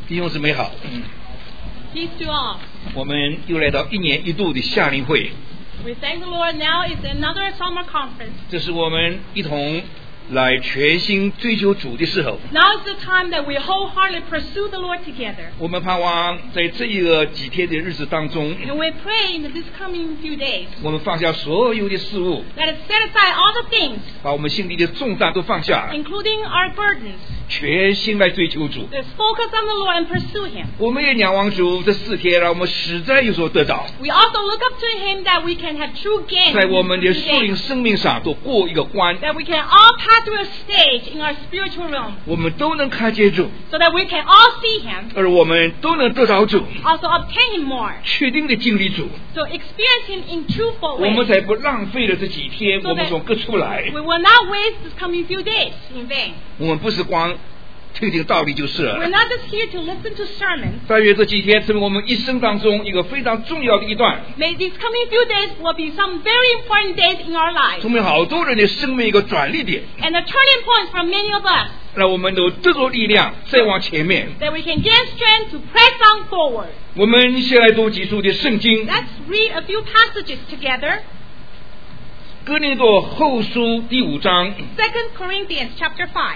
弟兄姊妹好， Peace to all. 我们又来到一年一度的夏令会， We thank the Lord. Now is another summer conference. 这是我们一同来全心追求主的时候。 Now is the time that we wholeheartedly pursue the Lord together. 我们盼望在这一个几天的日子当中， And we pray in this coming few days 我们放下所有的事物， that it set aside all the things, 把我们心里的重担都放下， including our burdens. 全心来追求主。 Let's focus on the Lord and pursue Him. 我们也仰望主，这4天让我们实在有所得到， We also look up to Him that we can have true gain 在 in 我们的 these 属灵 days. 生命上都过一个关， That we can all pass through a stage in our spiritual realm 我们都能看见主， so that we can all see Him, 而我们都能得到主， also obtain Him more, 确定的经历主。 so experience Him in truthful 我们 ways. 才不浪费了这几天， So 我们从各处来。 We will not waste this coming few days in vain. 我们不是光听听道理就是了。 We're not just here to listen to sermons. 但愿这几天成为我们一生当中一个非常重要的一段， May these coming few days will be some very important days in our lives 成为好多人的生命一个转捩点， and a turning point for many of us 让我们都得着力量，再往前面。 that we can gain strength to press on forward. 我们先来读几处的圣经， Let's read a few passages together. 哥林多后书第5章 2 Corinthians chapter 5,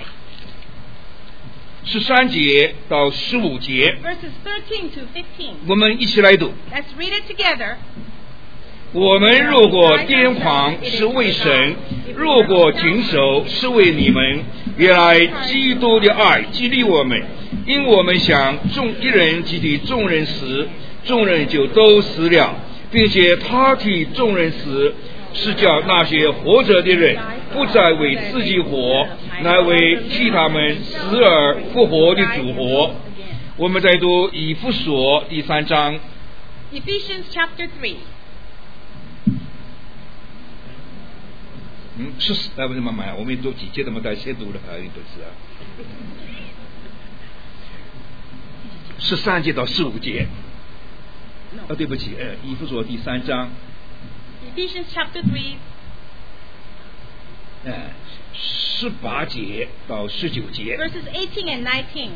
13节到15节， verses 13 to 15. 我们一起来读。 Let's read it together. 我们若果癫狂是为神，若果谨守是为你们。原来基督的爱激励我们，因我们想一人既替众人死，众人就都死了，并且他替众人死，是叫那些活着的人不再为自己活，乃为替他们死而复活的主活。我们再读以弗所第3章。 Ephesians chapter 3. 不是妈妈，我们读几节的嘛？大家先读了，有本事啊。13节到15节。对不起，以弗所第3章。 Ephesians chapter 3. 18节到19节。 Verses 18 and 19.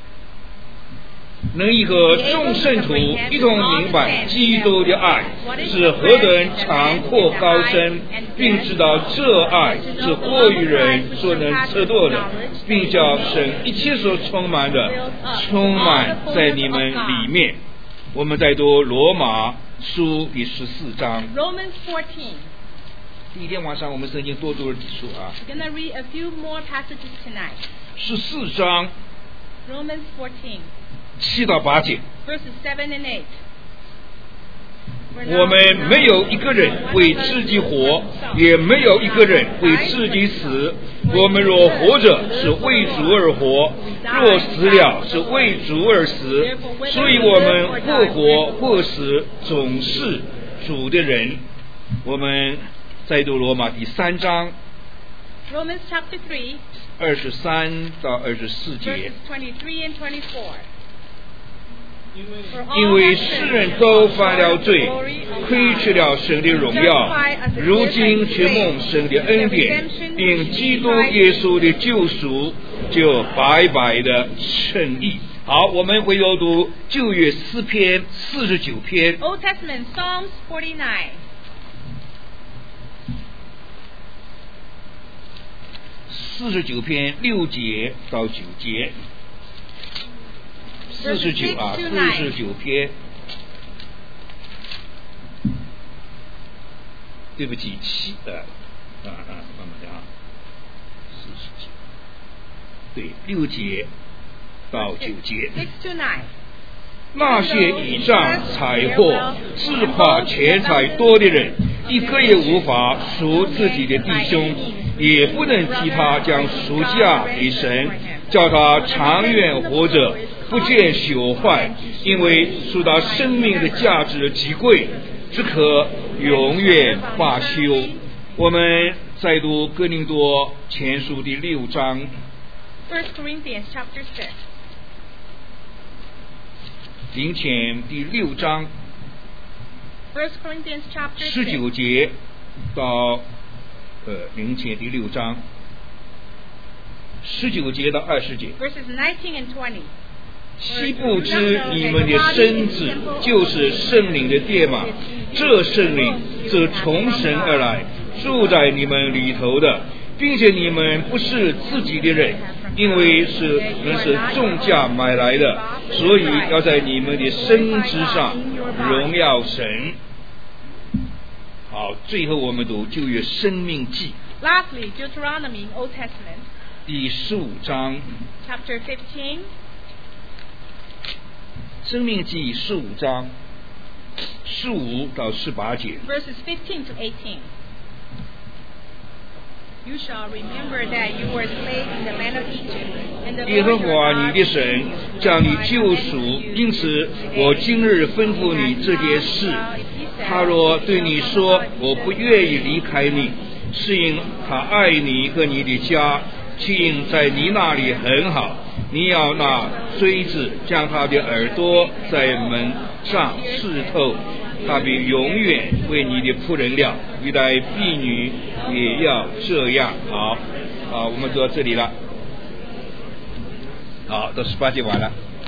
能以和众圣徒一同明白基督的爱是何等长阔高深，并知道这爱是过于人所能测度的，并叫神一切所充满的充满在你们里面。我们再读罗马书第14章。 Romans 14. 第一天晚上我们圣经多读了几处啊。 We're going to read a few more passages tonight. 14章 Romans 14, 7到8节。 verses 7 and 8. 我们没有一个人为自己活，也没有一个人为自己死。我们若活着，是为主而活；若死了，是为主而死。所以我们或活或死，总是主的人。我们再读罗马第3章 Romans chapter 3, 23到24节。 verses 23 and 24. 因为世人都犯了罪，亏缺了神的荣耀，如今却蒙神的恩典，并基督耶稣的救赎，就白白的称义。好，我们回头读旧约诗篇49篇。 Old Testament, Psalms 49. 49篇6节到9节。49啊，49篇。对不起，7慢慢的啊，49。对，6节到9节。 6 to 9. 那些倚仗财货、自夸钱财多的人，一个也无法赎自己的弟兄，也不能替他将赎价给神，叫他长远活着，不见朽坏，因为属他生命的价值极贵，只可永远罢休。我们再读哥林多前书第6章。 1 Corinthians chapter 6. 林前第6章 1 Corinthians chapter 19 6. 节到林前第6章19节到20节。 Verses 19 and 20. 岂不知你们的身子就是圣灵的殿嘛？这圣灵则从神而来，住在你们里头的，并且你们不是自己的人，因为是重价买来的，所以要在你们的身之上荣耀神。好，最后我们读旧约申命记 Lastly, Deuteronomy, Old Testament, 第15章 chapter 15, 申命记15章15到18节。 verses 15 to 18. You shall remember that you were slaves in the land of Egypt, and the 耶和 Lord 华 your 你 God 的神将你救赎，因此我今日吩咐你这件事。他若对你说我不愿意离开你，是因他爱你和你的家，其因在你那里很好。你要拿锥子将他的耳朵在门上刺透，他必永远为你的仆人了，历代婢女也要这样。好，我们读到这里了。好，到18节完了。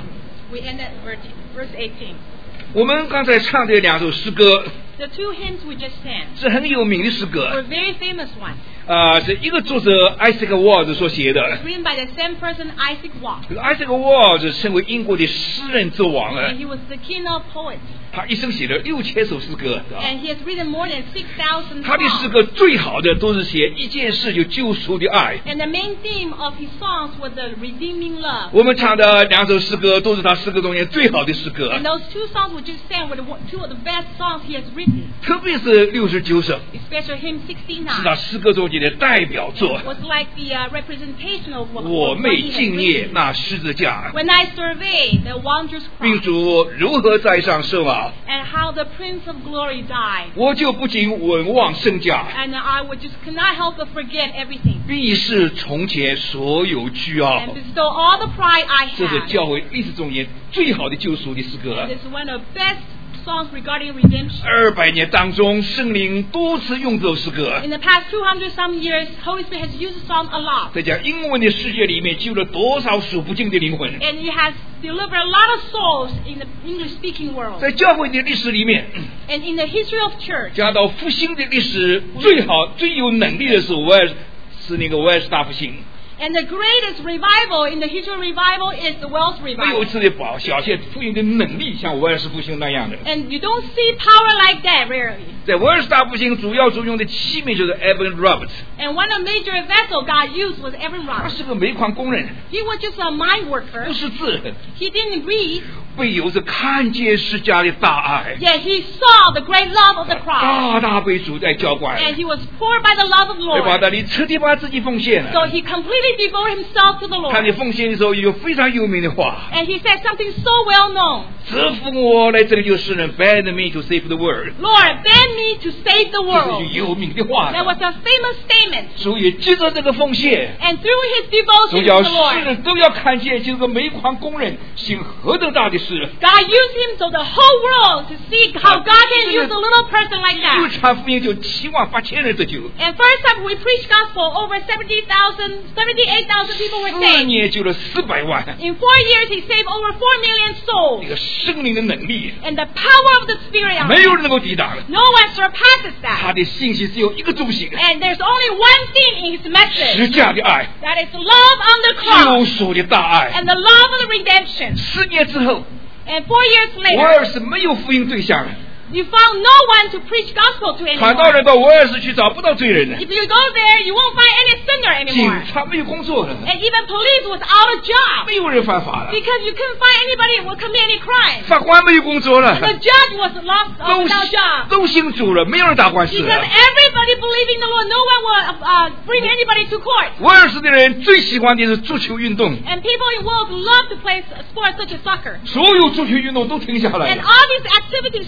We end at verse 18. 我们刚才唱的两首诗歌 The two hymns we just sang 是很有名的诗 were 歌， very famous ones, 是一个作者 Isaac Watts 所写的。 written by the same person, Isaac Watts. 这个 Isaac Watts 成为英国的诗人之王了 And，he was the king of poets. 他一生写了6000首诗歌。 And he has written more than 6,000 他的诗 songs. 歌最好的都是写一件事就救赎的爱。 And the main theme of his songs was the redeeming love. 我们唱的两首诗歌都是他诗歌中间最好的诗歌， And those two songs we just sang were two of the best songs he has written, 特别是69首， especially hymn 是他 69. 诗歌中间的代表作。 Was like the representation of what 我 what 妹 he has 敬业 written. 那十字架， When I survey the wondrous 并 cross 主如何在上受啊， and how the Prince of Glory died, 我就不禁稳望圣驾， and I would just cannot help but forget everything 必是从前所有倨傲。 and bestow all the pride I 这是 have. 教会历史中间最好的救赎的诗歌 This。is one of the best songs regarding redemption. 200年当中，圣灵多次用这首诗歌， In the past 200 some years, Holy Spirit has used the song a lot, 在讲英文的世界里面救了多少数不尽的灵魂。 and it has delivered a lot of souls in the English-speaking world. 在教会的历史里面， And in the history of church, 讲到复兴的历史，最有能力的是那个威尔士大复兴。 and the greatest revival in the history of revival is the Welsh 没有 revival. 一次的表现复兴的能力像威尔士复兴那样的。 And you don't see power like that rarely. 在威尔士大复兴主要作用的器皿就是 Evan Roberts， And one of the major vessels God used was Evan 他 Roberts. 是个煤矿工人， He was just a mine worker. 不识字， He didn't read, 唯有是看见释迦的大爱， yet he saw the great love of the cross. 大被主在浇灌， And he was poured by the love of the 在巴 Lord. 达里彻底把自己奉献 So 了。 he completely devoted himself to the 他 Lord. 的奉献的时候有非常有名的话： And he said something so well known. 折服我来这里救世人 ，bend me to save the world， Lord, bend me to save the 这 world. 是有名的话。 That was a famous statement. 所以借着这个奉献， And through his 总 devotion 要 to the 世 Lord, 人都要看见这个煤矿工人行何等大的事。 God used him so the whole world to see how God can use a little person like 又 that. 传福音就78000人得救， And first time we preached gospel, over 78,000 people were 4 saved. 年救了400万。 In 4 years, he saved over 4 million 这 souls. 个圣灵的能力， And the power of the Spirit, on 没 it, 有人能够抵挡。 no one surpasses 他 that. 的信息只有一个中心： And there's only one thing in his message. 十架的爱， That is love on the 救 cross 赎的大爱。 and the love of the redemption. 4年之后， And 4 years 威 later, 尔士没有福音对象了， you found no one to preach gospel to 传道 anymore. 人到威尔士去找不到罪人了， If you go there, you won't find any sinner 警 anymore. 察没有工作了， And even police was out of job 没有人犯法了， because you couldn't find anybody who would commit any crime. 法官没有工作了， The judge was lost without job 都信主了，没有人打官司 because 了。 everybody believed in the Lord. No one will bring anybody to court. 威尔士的人最喜欢的是足球运动， And people in world love to play sports such as soccer. 所有足球运动都停下来 And 了， all these activities stopped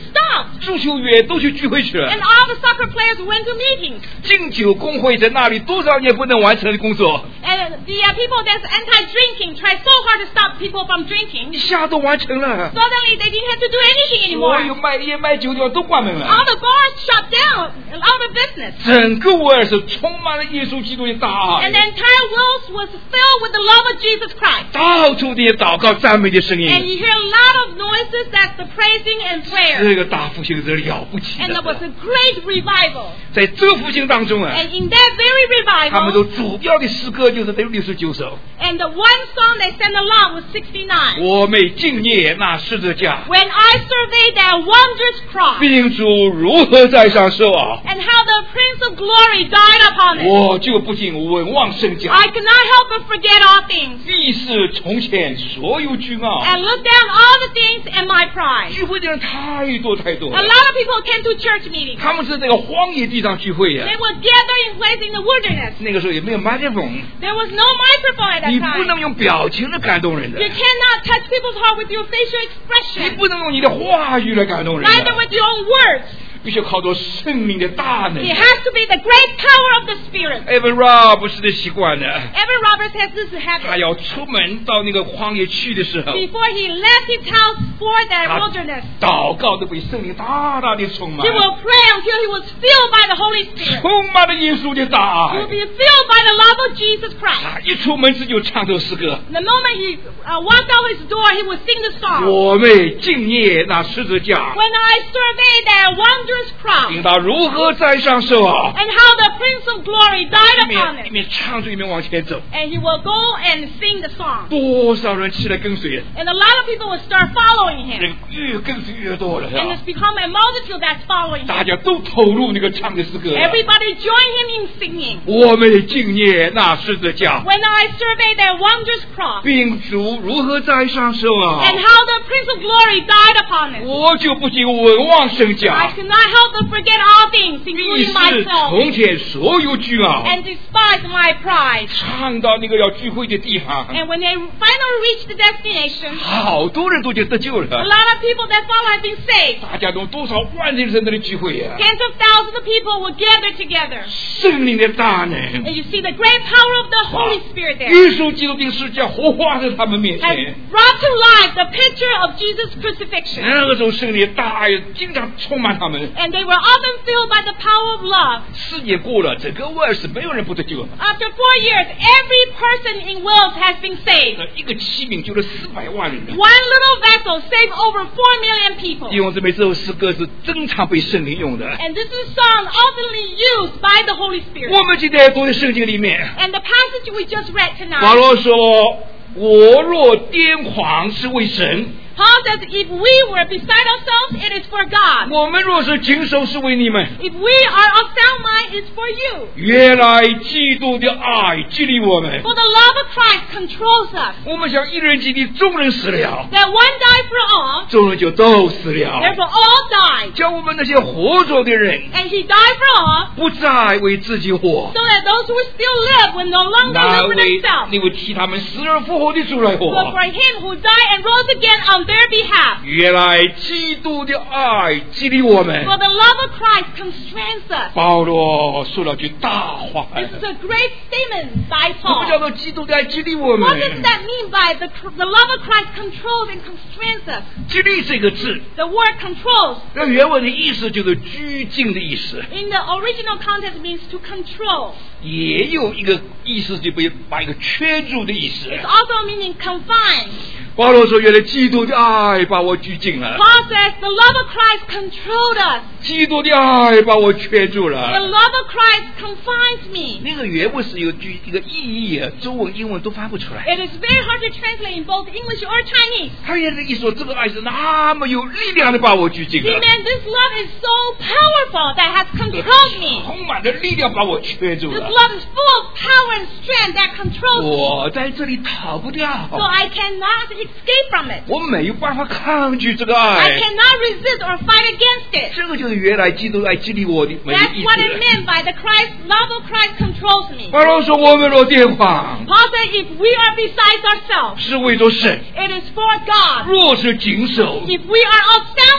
足球员都去聚会去了， And all the soccer players went to meetings. 禁酒工会在那里多少年不能完成的工作， And the people that's anti-drinking tried so hard to stop people from drinking. 一下都完成了。 Suddenly they didn't have to do anything 所有 anymore. 卖烟卖酒的地方都关门 All 了， the bars shut down, out of business. 整个威尔士充满了耶稣基督的大 And the 爱， entire world was filled with the love of Jesus Christ. 到处这些祷告赞美的声 And 音， you hear a lot of noises, that's the praising and 这 prayer. 个大复兴是了不起 And there was 的。 a great revival. 在这个复兴当中啊， And in that very 他们都 revival, 主要的诗歌就是这69首。 and the one song they sang along was 69. 我每敬念那十字架， When I survey that wondrous cross, 并主如何在上受啊， and how the Prince of Glory died upon it, 我就不禁闻望圣驾， I cannot help but forget all things, 必是从前所有君傲。 and look down all the things and my pride. 聚会的人太多太多 A 了， lot of people came to church meetings. 他们是这个荒野地上聚会呀、 They would gather in place in the wilderness. 那个时候也没有麦克风， There was no microphone at 你 that 不 time. 能用表情来感动人的 You，cannot touch people's heart with your facial 你 expression, 不能用你的话语来感动人 neither 的， with your own words. 必须靠着圣灵的大能。 It has to be the great power of the Spirit. Evan Roberts 的习惯呢， Evan Roberts has this 他 habit. 要出门到那个荒野去的时候， Before he left his house for that 他 wilderness, 祷告都被圣灵大大的充满 he，will pray until he was filled by the Holy Spirit. 充满了耶稣的大 He 爱 will。be filled by the love of Jesus Christ. 他一出门就唱这首诗歌， The moment he walked out his door, he would sing the song. 我们敬念那十字架， When I survey that wondrous cross, 领他如何在上受啊！ and how the Prince of Glory died 一 upon 面一 it. 面唱着一面往前走， And he will go and sing the song. 多少人起来跟随， And a lot of people will start following 人 him. 越跟随越多了，是 And 吧 it's become a multitude that's following 大 him. 家都投入那个唱的诗歌。 Everybody join him in singing. 我们敬念那十字架， When I survey that wondrous cross, 并主如何在上受啊！ and how the Prince of Glory died upon it, 我就不禁闻望圣 I 驾， cannot help but forget all things, 必 including 是 myself, 从前所有君傲。 and despise my pride. 唱到那个要聚会的地方， And when they finally reach the destination, 好多人都就得救 a 了， lot of people that follow have been saved. 大家都多少万人在那里聚会呀、 Tens of thousands of people will gather together. 圣灵的大能， And you see the great power of the Holy Spirit there 耶稣基督的十字架活化在他们面 has 前。 brought to life the picture of Jesus' crucifixion. 那个时候圣灵的大爱经常充满他们。 And they were often filled by the power of love. 4年过了，整个威尔士没有人不得救。 After 4 years, every person in Wales has been saved. 那一个器皿救了400万人。 One little vessel saved over 4 million people. 弟兄姊妹，这首诗歌是经常被圣灵用的。 And this is a song ultimately used by the Holy Spirit. 我们今天读的圣经里面， And the passage we just read 保 tonight, 罗说：“我若癫狂，是为神； Paul says, if we were beside ourselves, it is for God. 我们若是谨守，是为你们。” If we are of sound mind, it's for you. 原来基督的爱激励我们。 For the love of Christ controls us. 我们想一人激励众人死了， That one died for all, 众人就都死了。 therefore all died. 叫我们那些活着的人， And he died for all, 不再为自己活， so that those who still live will no longer 那 live for 为 themselves, 那为替他们死而复活的主来 but 活。 for him who died and rose again on their behalf. 原来基督的爱激励我们。 For the love of Christ constrains us. 保罗说了句大话， This is a great statement by 什么叫 Paul. 做基督的爱激励我 What does 们？ that mean by the love of Christ controls and constrains us? 激励这个字， The word controls 那原文的意思就是拘禁的意思， in the original context means to control. 也有一个意思就被把一个圈住的意思。 It's also meaning confined. 保罗说：“原来基督的爱把我拘禁了， Paul says the love of Christ controlled us. 基督的爱把我圈住 The 了。 love of Christ confines me. 那个原文是有一个意义啊，中文、英文都翻不出来。 It is very hard to translate in both English or Chinese. 他也是一说，这个爱是那么有力量的把我拘禁 He 了， meant this love is so powerful that has controlled me. 充满了力量把我圈住 This 了。 love is full of power and strength that controls me. 我在这里逃不掉， So I cannot escape from it. 我没有办法抗拒这个 I 爱。 cannot resist or fight against it. 这个就是原来基督爱激励我的没 That's 意 what it 思。 meant by the love of Christ controls me. 保罗说：“我们若癫狂， Paul said if we are besides ourselves, 是为着神； it is for God. 若是谨守， If we are of sound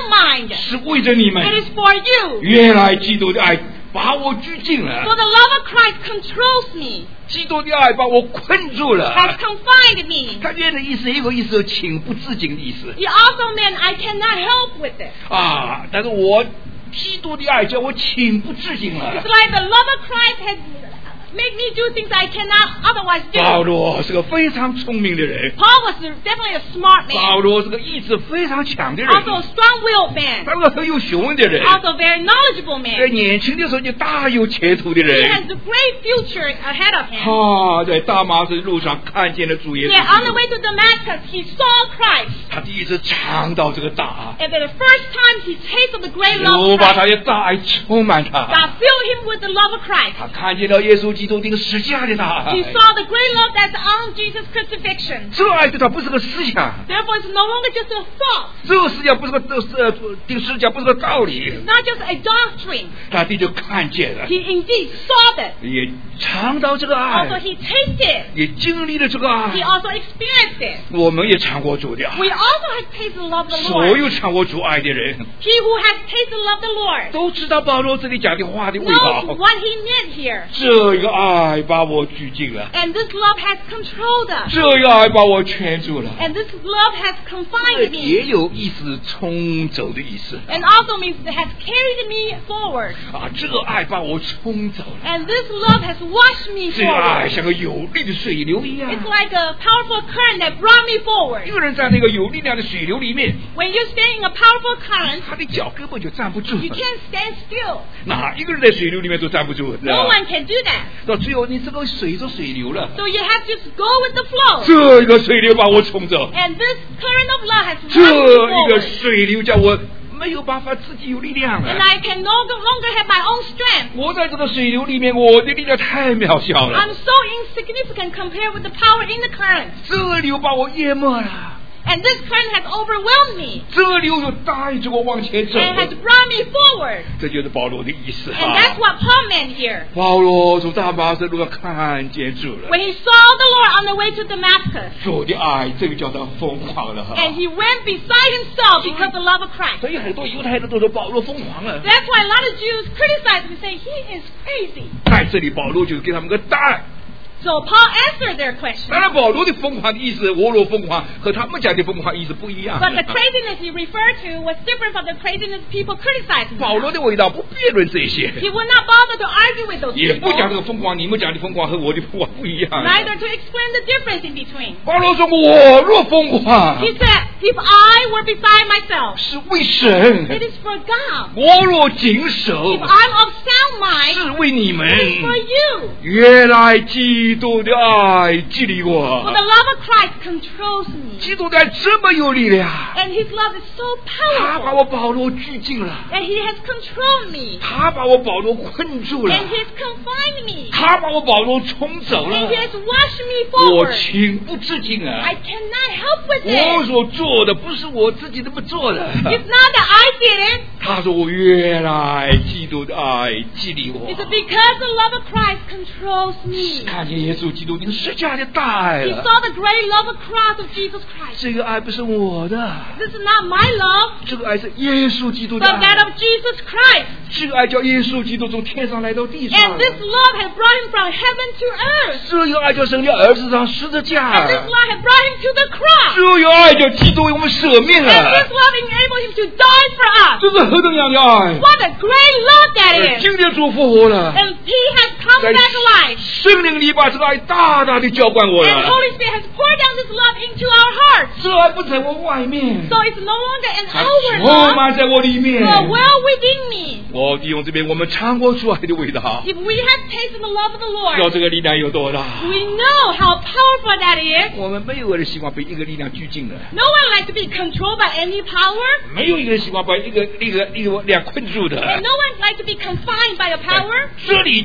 mind. 是为着你们。 It is for you. 原来基督的爱把我拘禁 So 了， the love of Christ controls me, 基督的爱把我困住 has 了。 confined me. 他念的意思，一个意思情不自禁的意思 It also meant I cannot help with it. 啊！但是我基督的爱叫我情不自禁 It's 了。 like the love of Christ has made me do things I cannot otherwise 保 do. 罗是个非常聪明的人， Paul was definitely a smart 保 man, 罗是个意志非常强的人， also a strong-willed man, 他是个很有学问的人， also a very knowledgeable 在 man. 年轻的时候就大有前途的 He 人。 has a great future ahead of him. 啊，在大马士路上看见了主耶 Yet on the 稣， way to Damascus, he saw Christ. 他第一次尝到这个大爱， And for the first time, he tasted the great love 主 of 把他 Christ. 的大爱充满他， God filled him with the love of Christ. 他看见了耶稣基督钉十字架的大爱 He，saw the great love that's on Jesus' crucifixion. 这爱对他不是个思想， Therefore, it's no longer just a thought. 这个思想不是个钉十字架不是个道理， It's not just a doctrine. 他的就看见了， He indeed saw that. 也尝到这个 Also, 爱， he tasted. 也经历了这个 He 爱。 also experienced it. 我们也尝过主的爱， We also have tasted the love of the 所 Lord. 有尝过主爱的人 He who has tasted the love of the Lord 都知道保罗这里讲的话的味 knows 道。 what he meant here. 这个爱把我拘禁了， And this love has controlled us. 这个爱把我圈住了。 And this love has confined 也 me. 有意思冲走的意思 And also means it has carried me forward. 啊！这个爱把我冲走了， And this love has washed me 这个爱 forward. 像个有力的水流一样 It's。like a powerful current that brought me 一 forward. 个人在那个有力量的水流里面， When you stand in a powerful current, 他的脚根本就站不住。 you can't stand still. 哪一个人在水流里面都站不住，知 No 道吧？ one can do that. 到最后，你这个随着水流了， So you have to just go with the flow. 这个水流把我冲走， And this current of love has 这 washed me 一个 forward. 水流叫我没有办法自己有力量 And 了。 I can no longer have my own strength. 我在这个水流里面，我的力量太渺小 I'm 了， so insignificant compared with the power in the current. 这个流把我淹没了。 And this current has overwhelmed me 这个流就带着我往前走， and has brought me forward. 这就是保罗的意思 And that's 啊。 what Paul meant here. 保罗从大马士路上看见主了， When he saw the Lord on the way to Damascus, 主的爱，这个叫他疯狂了哈。 and he went beside himself because of the love of Christ. 所以很多犹太人都说保罗疯狂了。 That's why a lot of Jews criticize him and say he is crazy. 在这里，保罗就给他们个答案。 So Paul answered their question. 当然，保罗的疯狂的意思，我若疯狂，和他们讲的疯狂意思不一样。 But the craziness he referred to was different from the craziness people criticized him 保罗 about. 的味道不辩论这些， He would not bother to argue with those 也不讲这 people, 个疯狂，你们讲的疯狂和我的疯狂不一样。 neither to explain the difference in between. 保罗说：“我若疯狂， He said, if I were beside myself, 是为神； it is for God. 我若谨守 If，I'm of sound mind, 是为你们。 it is for you. 原来基督的爱激励 For 我， the love of Christ controls me. 基督的爱这么有力量， And his love is so 他把 powerful. 我保罗拘禁了， And he has controlled me. 他把我保罗困住了， And he has confined me. 他把我保罗冲走 And 了 he，has washed me 我 forward. 情不自禁 I 啊！ cannot help with 我 it. 所做的不是我自己这么做的。 It's not that I did it. 他说：“我原来基督的爱激励我 It's，because the love of Christ controls me. 看见耶稣基督那十架的大爱 He 了。 saw the great love of cross of Jesus Christ. 这个爱不是我的， This is not my love, 这个爱是耶稣基督的 but that 爱。 of Jesus Christ. 这个爱叫耶稣基督从天上来到地上 And this love has brought him from heaven to earth. 这个爱叫生在儿子上十字 And 架 this love has brought him to the cross. 这个爱叫基督为我们舍命 And 了 this love enabled him to die for us. 这是何等样的爱！ What a great love that is. 今天主复活了， And he has come 在 back alive. 圣灵里把这个爱大大的浇灌我 And 了。 Holy Spirit has poured down this love into our hearts. 这爱不在我外面， So it's no longer an 它 outward 充 love, 满在我里面。 but well within me. 我弟兄这边，我们尝过主爱的味道， If we have tasted the love of the 知道 Lord, 这个力量有多大。 we know how powerful that is. 我们没有人希望被一个力量拘禁的， No one likes to be controlled by any power, 没有一个人希望把一个力量困住的。 and no one likes to be confined by a power. 这里拘禁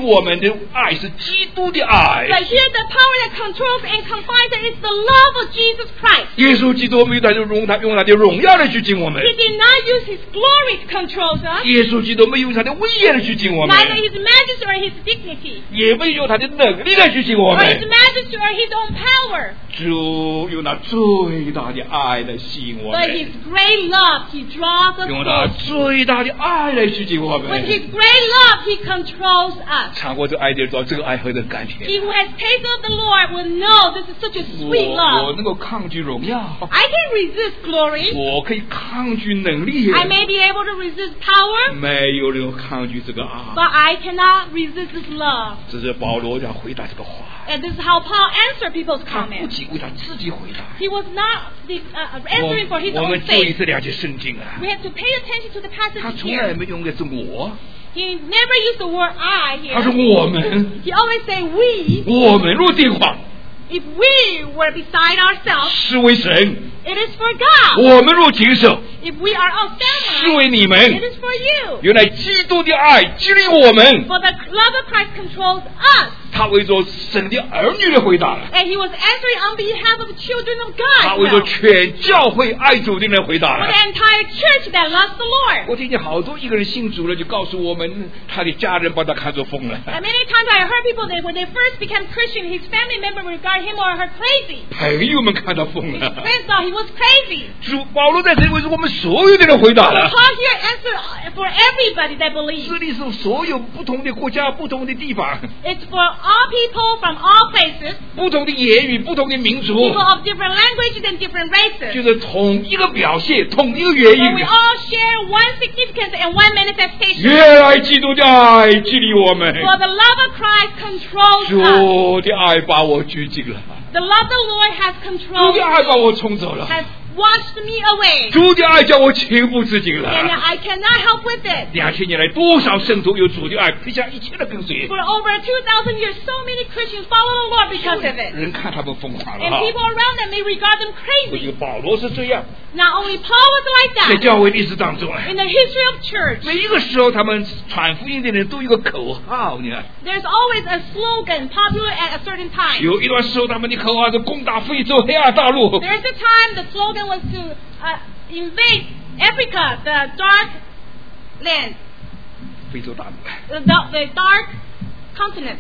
我们的爱是基督的爱。 But here the power that controls and confines us is the love of Jesus Christ. 耶稣基督没有用他的荣耀来去敬我们， He did not use his glory to control us, 耶稣基督没有用他的威严来去敬我们， neither his majesty or his dignity, 也没有用他的能力来去敬我 or his 们。 majesty or his own power. 主用那最大的爱来吸引我 But 们， his great love, he draws us 用那 close. 最大的爱来去敬我 With 们。 his great love, he controls us. 尝过这爱的人知道这个爱何等甘甜。 He who has tasted of the Lord will know this is such a sweet 我 love. 能够抗拒荣耀， I can resist glory. 我可以抗拒能力， I may be able to resist power, 没有人抗拒这个爱。 but I cannot resist this love. 这是保罗要回答这个话， And this is how Paul answered people's 他不 comments. 仅为他自己回答。 He was not answering for his 我 own 们注意 sake. 这两节圣经啊， We have to pay attention to the 他 passage 从来 here. 没用的是我， He never used the word I 他说 here. 我们， He always say we. 我们若定谎 If we were beside ourselves, 是为神， it is for God. 我们若谨守 If we are of 是为 family, 你 it 们。 is for you. 原来基督的爱激励我们， For the love of Christ controls us. 他为着神的儿女的回答， And he was answering on behalf of the children of 他 God. 为着 Well, 全教会爱主的人回答 for the entire church that loves the Lord. 我听见好多一个人信主了，就告诉我们他的家人把他看作疯了， And many times I heard people that when they first became Christian, his family member regard him or her crazy. 朋友们看他疯 His 了。 friends thought he was crazy. 主保罗在这里为我们所有的人回答 But 了。 Paul here answered for everybody that believes. 这里是所有不同的国家、不同的地方、 It's for all people from all places, 不同的言语、不同的民族， people of different languages and different 就 races. 是同一个表现、同一个原 But we 因。 all share one significance and one manifestation. 原来基督的爱激励我们， For the love of Christ controls us. 主的爱把我拘禁了， The love of the Lord has 主 controlled 的爱把 me, 我冲走了， has washed me away. 主的爱叫我情不自禁 And 了。 I cannot help with it. 2000年来，多少圣徒有主的爱，撇下一切的跟随， For over 2,000 years, so many Christians follow the Lord because of it. 人看他们疯狂了 And 哈。 people around them may regard them 不仅 crazy. 保罗是这样， Not only Paul was 在 like that. 教会历史当中， In the history of church, 每一个时候他们传福音的人都有一个口号，你看。 there's always a slogan popular at a certain time. 有一段时候，他们的口号是攻打非洲黑亚大陆。 There's a time the slogan was to invade Africa, the dark land, 非洲大陆 the dark continent.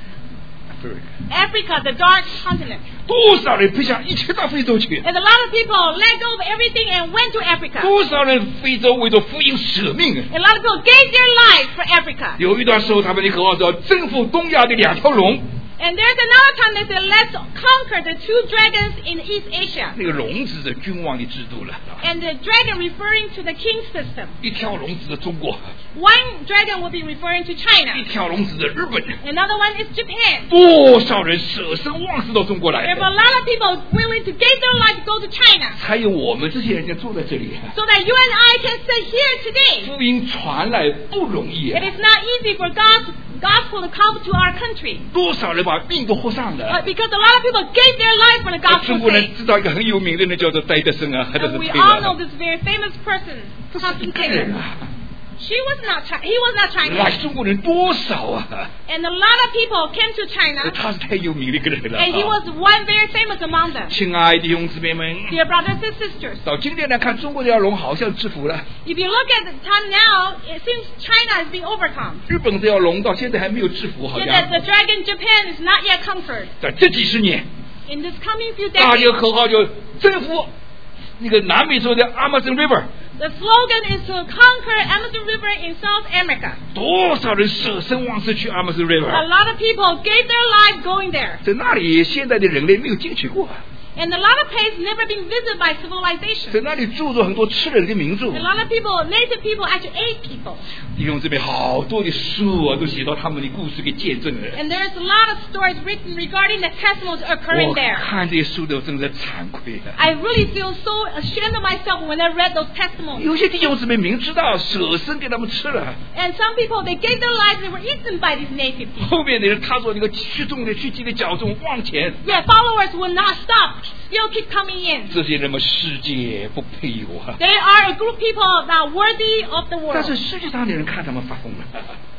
Africa, the dark continent. 多少人撇下一切到非洲去？ And a lot of people let go of everything and went to Africa. 多少人非洲为着福音舍命？ A lot of people gave their life for Africa. 有一段时候，他们的口号是要征服东亚的2条龙。 And there's another time they said, let's conquer the 2 dragons in East Asia. 那个龙指的君王的制度了， And the dragon referring to the king system. 一条龙指的中国， One dragon will be referring to 一 China. 条龙指的日本。 Another one is Japan. 多少人舍身忘死到中国 There 来 are a lot of people willing to give their life to go to China. 才有我们这些人就坐在这里。 So that you and I can sit here today. 福音传来不容易 It is not easy for God's gospel to come to our country. 多少人把命都活上了。 Because a lot of people gave their life for the 中 gospel's 国 sake. 人知道一个很有名的人叫做戴德生啊，还是 And we 谁 all know 的？ this very famous person, 这是一 Constance 个人 Taylor. 啊， He was not 来 Chinese. 中国人多少啊？ And a lot of people came to China. 他是太有名的一个人了 And he 啊。 was one very famous among them. 亲爱的弟兄姊妹们， Dear brothers and sisters, 到今天来看，中国这条龙好像制服了， if you look at the time now, it seems China is being overcome. 日本这条龙到现在还没有制服，好 Yet 像 the dragon Japan is not yet conquered. 在这几十年， In this coming few 大家 decades, 口号就征服那个南美洲的 Amazon River， the slogan is to conquer Amazon River in South America. 多少人舍身忘死去 Amazon A River， lot of people gave their life going there. 在那里现在的人类没有进去过， And a lot of places never been visited by civilization. 在那里住着很多吃人的民族 A。lot of people, native people, actually ate people. 弟兄这边好多的书啊，都写到他们的故事给见证了。 And there's a lot of stories written regarding the testimonies occurring 我 there. 看这些书都真的惭愧啊！ I really feel so ashamed of myself when I read those testimonies. 有些弟兄姊妹明知道舍身给他们吃了， And some people, they gave their lives, they were eaten by these native people. 后面的人踏着那个去重的去击的脚中往前， Yet followers will not stop, still keep coming in. 这些人们世界不配有啊！ They are a group of people not worthy of the 但是 world. 世界上的人看他们发疯了，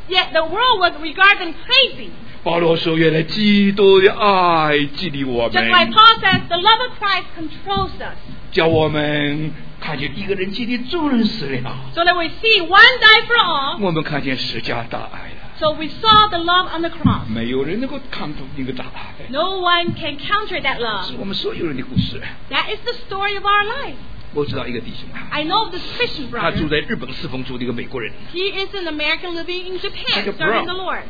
Yet the world would regard them crazy. 保罗说：“原来基督的爱激励我 Just like 们， Paul says, the love of Christ controls us. 叫我们看见一个人激励众人死了， So that we see one died for all. 我们看见十架大爱了。 So we saw the love on the cross. 没有人能够抗阻那个大爱， No one can counter that 是 love. 我们所有人的故事。 That is the story of our life. 我知道一个弟兄啊， I know this Christian 他住 brother. 在日本四丰族的一个美国人 He is an American living in Japan, Like a serving Brown. the Lord.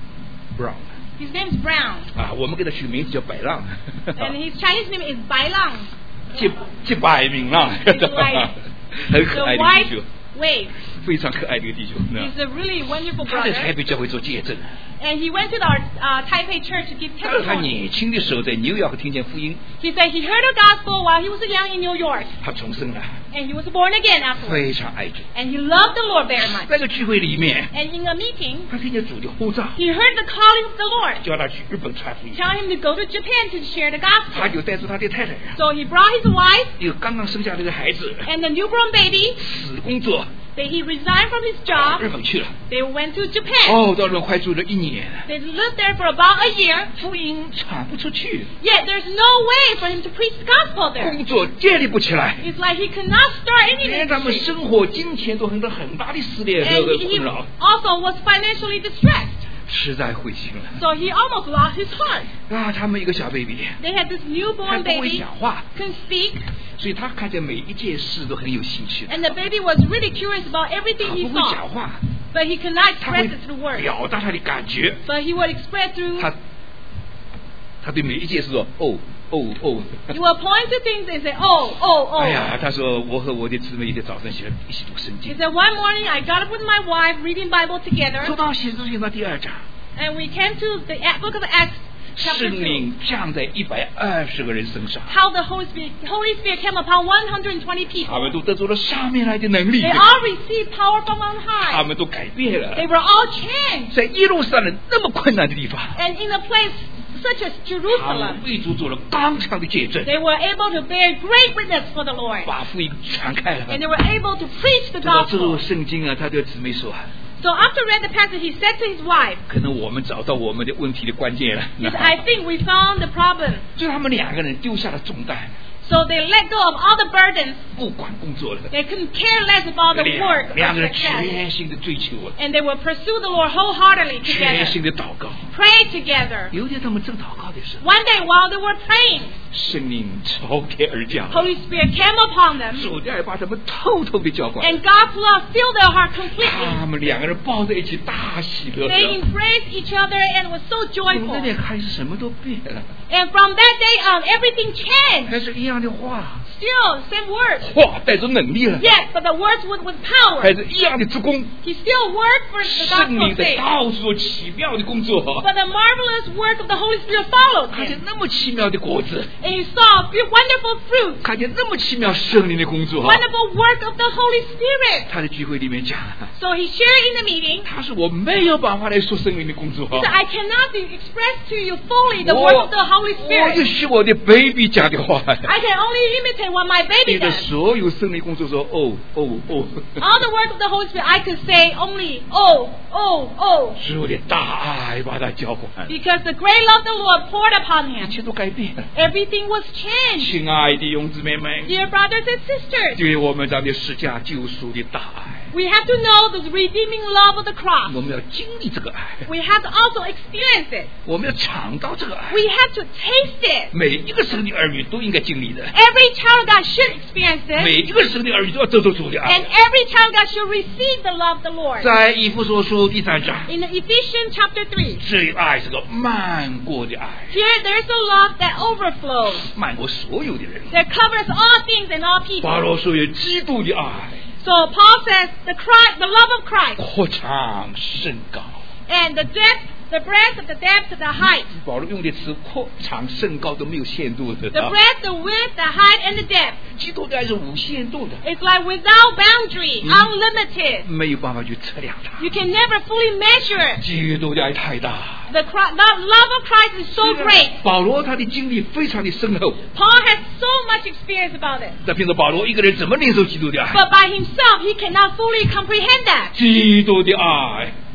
Brown His name is Brown. 啊，我们给他取名字叫百浪， And his Chinese name is Bai Lang. 几百名浪， It's like 很可 the 爱的 white 弟兄， wave. 非常可爱的一个弟兄。 He's a really wonderful 他在台 brother. 北教会做见证， And he went to our Taipei church to give 他说他 testimony. 年轻的时候在纽约听见福音， He said he heard the gospel while he was young in New York. 他重生了， And he was born again afterwards. 非常爱主。 And he loved the Lord very much. 在个聚会里面， And in a meeting, 他听见主的呼召， he heard the calling of the Lord. 叫他去日本传福音， Tell him to go to Japan to share the 他 gospel. 就带着他的太太， So he brought his wife 一个刚刚生下来的孩子， and the newborn baby. 死工作， He resigned from his 到 job. 日本去了。 They went to Japan. 哦，到日本快住了1年， They lived there for about a year. 福音传不出去， Yet there's no way for him to preach the gospel there. 工作建立不起来， It's like he could not start any 连他们 ministry. 生活、金钱都很多很大的撕裂和 And he 困扰， also was financially distressed. 实在灰心了。 So he almost lost his heart. 啊，他们一个小 baby， They had this 还 newborn 不会 baby, 讲话， couldn't speak, 所以他看见每一件事都很有兴趣的。 and the baby was really curious about 他 everything he 不会讲 saw. 话， But he could not 他 express 会 it through words. 表达他的感觉。 But he would express through, 他对每一件事说哦哦哦。 he would point to things and say, oh, oh, 哎呀， oh. 他说我和我的姊妹一天早上起来一起读圣 He 经， said, one morning I got up with my wife reading Bible 走 together, 到写作篇第2章， and we came to the book of Acts, chapter 圣 2. 灵降在120个人身上， How the Holy Spirit came upon 120 people. 他们都得到了上面来的能力， They all received power from on 他 high. 们都改变了 They。were all changed. 在耶路撒冷那么困难的地方， And in a place such as 他 Jerusalem, 们为主做了刚强的见证， they were able to bear great witness for the Lord. 把福音传开了。 And they were able to preach the 读到最后 gospel. 圣经啊，他对姊妹说， So after read the passage, he said to his wife, 可能我们找到我们的问题的关键了。 he said, I think we found the problem. 就他们2个人丢下了重担， So they let go of all the burdens. 不管工作了， They couldn't care less about the work. 2个人 success. 全心的追求啊， And they would pursue the Lord wholeheartedly 全 together. 心的祷告。 Pray together. 有一天他们正祷告的时候， One day while they were praying, 圣灵朝天而降， Holy Spirit came upon them. 主的爱把他们透透的浇灌， And God's love filled their heart completely. 他们2个人抱在一起大喜乐 They 的。 embraced each other and was so 从那 joyful. 天开始什么都变了， And from that day on, everything changed. 还是一样的话， Still, same words. 话带着能力了， Yes, but the words with power. 还是一样的做工， He still worked for the 圣灵 gospel's 在 sake. 到处做奇妙的工作， But the marvelous work of the Holy Spirit followed 看见 him. 那么奇妙的果子， And he saw wonderful fruits. 看见那么奇妙圣灵的工作。 Wonderful work of the Holy Spirit. 他在聚会里面讲， So he shared in the meeting. 他说我没有办法来说圣灵的工作， He said, I cannot express to you fully the work of the Holy 我就 Spirit. 学我的 baby 讲的话。 I can only imitate what my 你 baby 的 does. 所有圣灵工作说哦哦哦， All the work of the Holy Spirit, I could say only, oh, oh, oh. 主的大爱把他浇灌， Because the great love of the Lord poured upon 一 him. 切都改变了。 Everything was changed. 亲爱的弟兄姊妹们， Dear brothers and sisters, 对我们这样的施加救赎的大爱， we have to know the redeeming love of the cross. 我们要经历这个爱， We have to also experience it. 我们要尝到这个爱。 We have to taste it. 每一个神的儿女都应该经历的， Every child of God should experience 每 it. 一个神的儿女都要得到主的 And 爱。 every child of God should receive the love of the Lord. 在以弗所书第3章， In Ephesians chapter 3, 这爱是个漫过的爱， here there's a love that overflows. 漫过所有的人。 That covers all things and all 保 people. 罗说有基督的爱， So Paul says the love of Christ 扩长甚高。 and the depth, the breadth, the depth, the height. 保罗用的词扩长甚高都没有限度的， The breadth, the width, the height, and the depth. 基督的爱是无限度的， It's like without boundary, unlimited. 没有办法去测量它。 You can never fully measure it. 基督的爱太大， The love of Christ is so great. 保罗他的经历非常的深厚。 Paul has so much experience about it. 那凭着保罗一个人怎么领受基督的爱？ But by himself, he cannot fully comprehend that. 基督的爱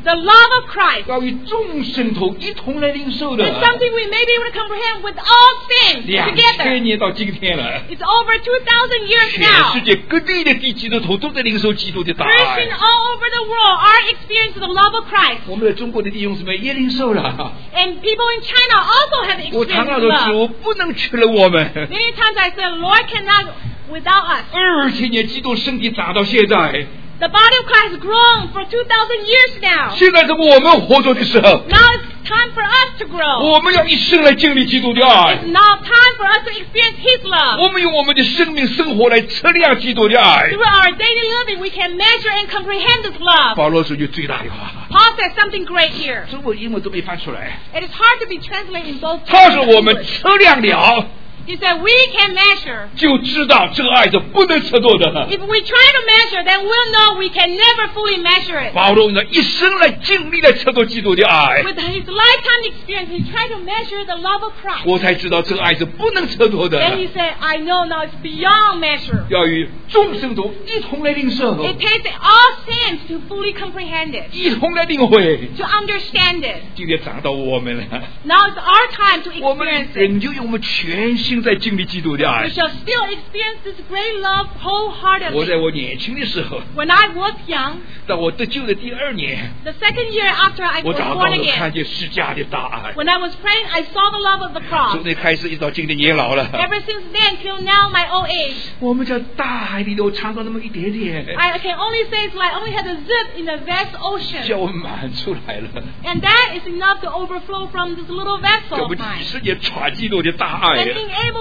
The love of Christ 要与众圣徒一同来领受的。 is something we may be able to comprehend with all saints 2000 together. 年到今天了， It's over 2,000 years 全 now. 世界各地的基督徒都在领受基督的大 Christians 爱。 all over the world are experiencing the love of Christ. 我们的中国的弟兄姊妹也领受了。 And people in China also have 我常 experienced 常说 love. 主不能缺了我们。 Many times I say, Lord cannot without us. 2000年基督身体长到现在， The body of Christ has grown for 2,000 years now. 现在是我们活着的时候， Now it's time for us to grow. 我们要一生来经历基督的爱 It's。now time for us to experience His love. 我们用我们的生命生活来测量基督的爱。 Through our daily living, we can measure and comprehend this love. 保罗说句最大的话， Paul says something great here. 中文、英文都没翻出来。 It is hard to be translated in both 他说 Chinese and 我们 English. 测量了， He said we can measure. 就知道这个爱是不能测度的。 If we try to measure, then we'll know we can never fully measure it. 保罗用一生来经历来测度基督的爱， With his lifetime experience, he tried to measure the love of Christ. 我才知道这个爱是不能测度的。 Then he said, I know now it's beyond measure. 要与众圣徒一同来领受， It takes all saints to fully comprehend it, 一同来领会。 to understand it. 今天讲到我们了， Now it's our time to 我们 experience it. 仍旧用我们全心在经历基督的 We 爱。 shall still experience this great love 我在 wholeheartedly. 我年轻的时候， When I was young, 到我得救的第2年， the second year after I 我 was 祷 born 告了，看 again, 见十架的大爱。 when I was praying, I saw the love of the 从 cross. 那开始一直到今天年老了， Ever since then till now, my old age, 我们在大海里头尝到那么一点点， I can only say it's like I only had a zip in the vast 叫 ocean. 我满出来了。 And that is enough to overflow from this little 这 vessel 不 of 几 mine. 十年传基督的大爱 And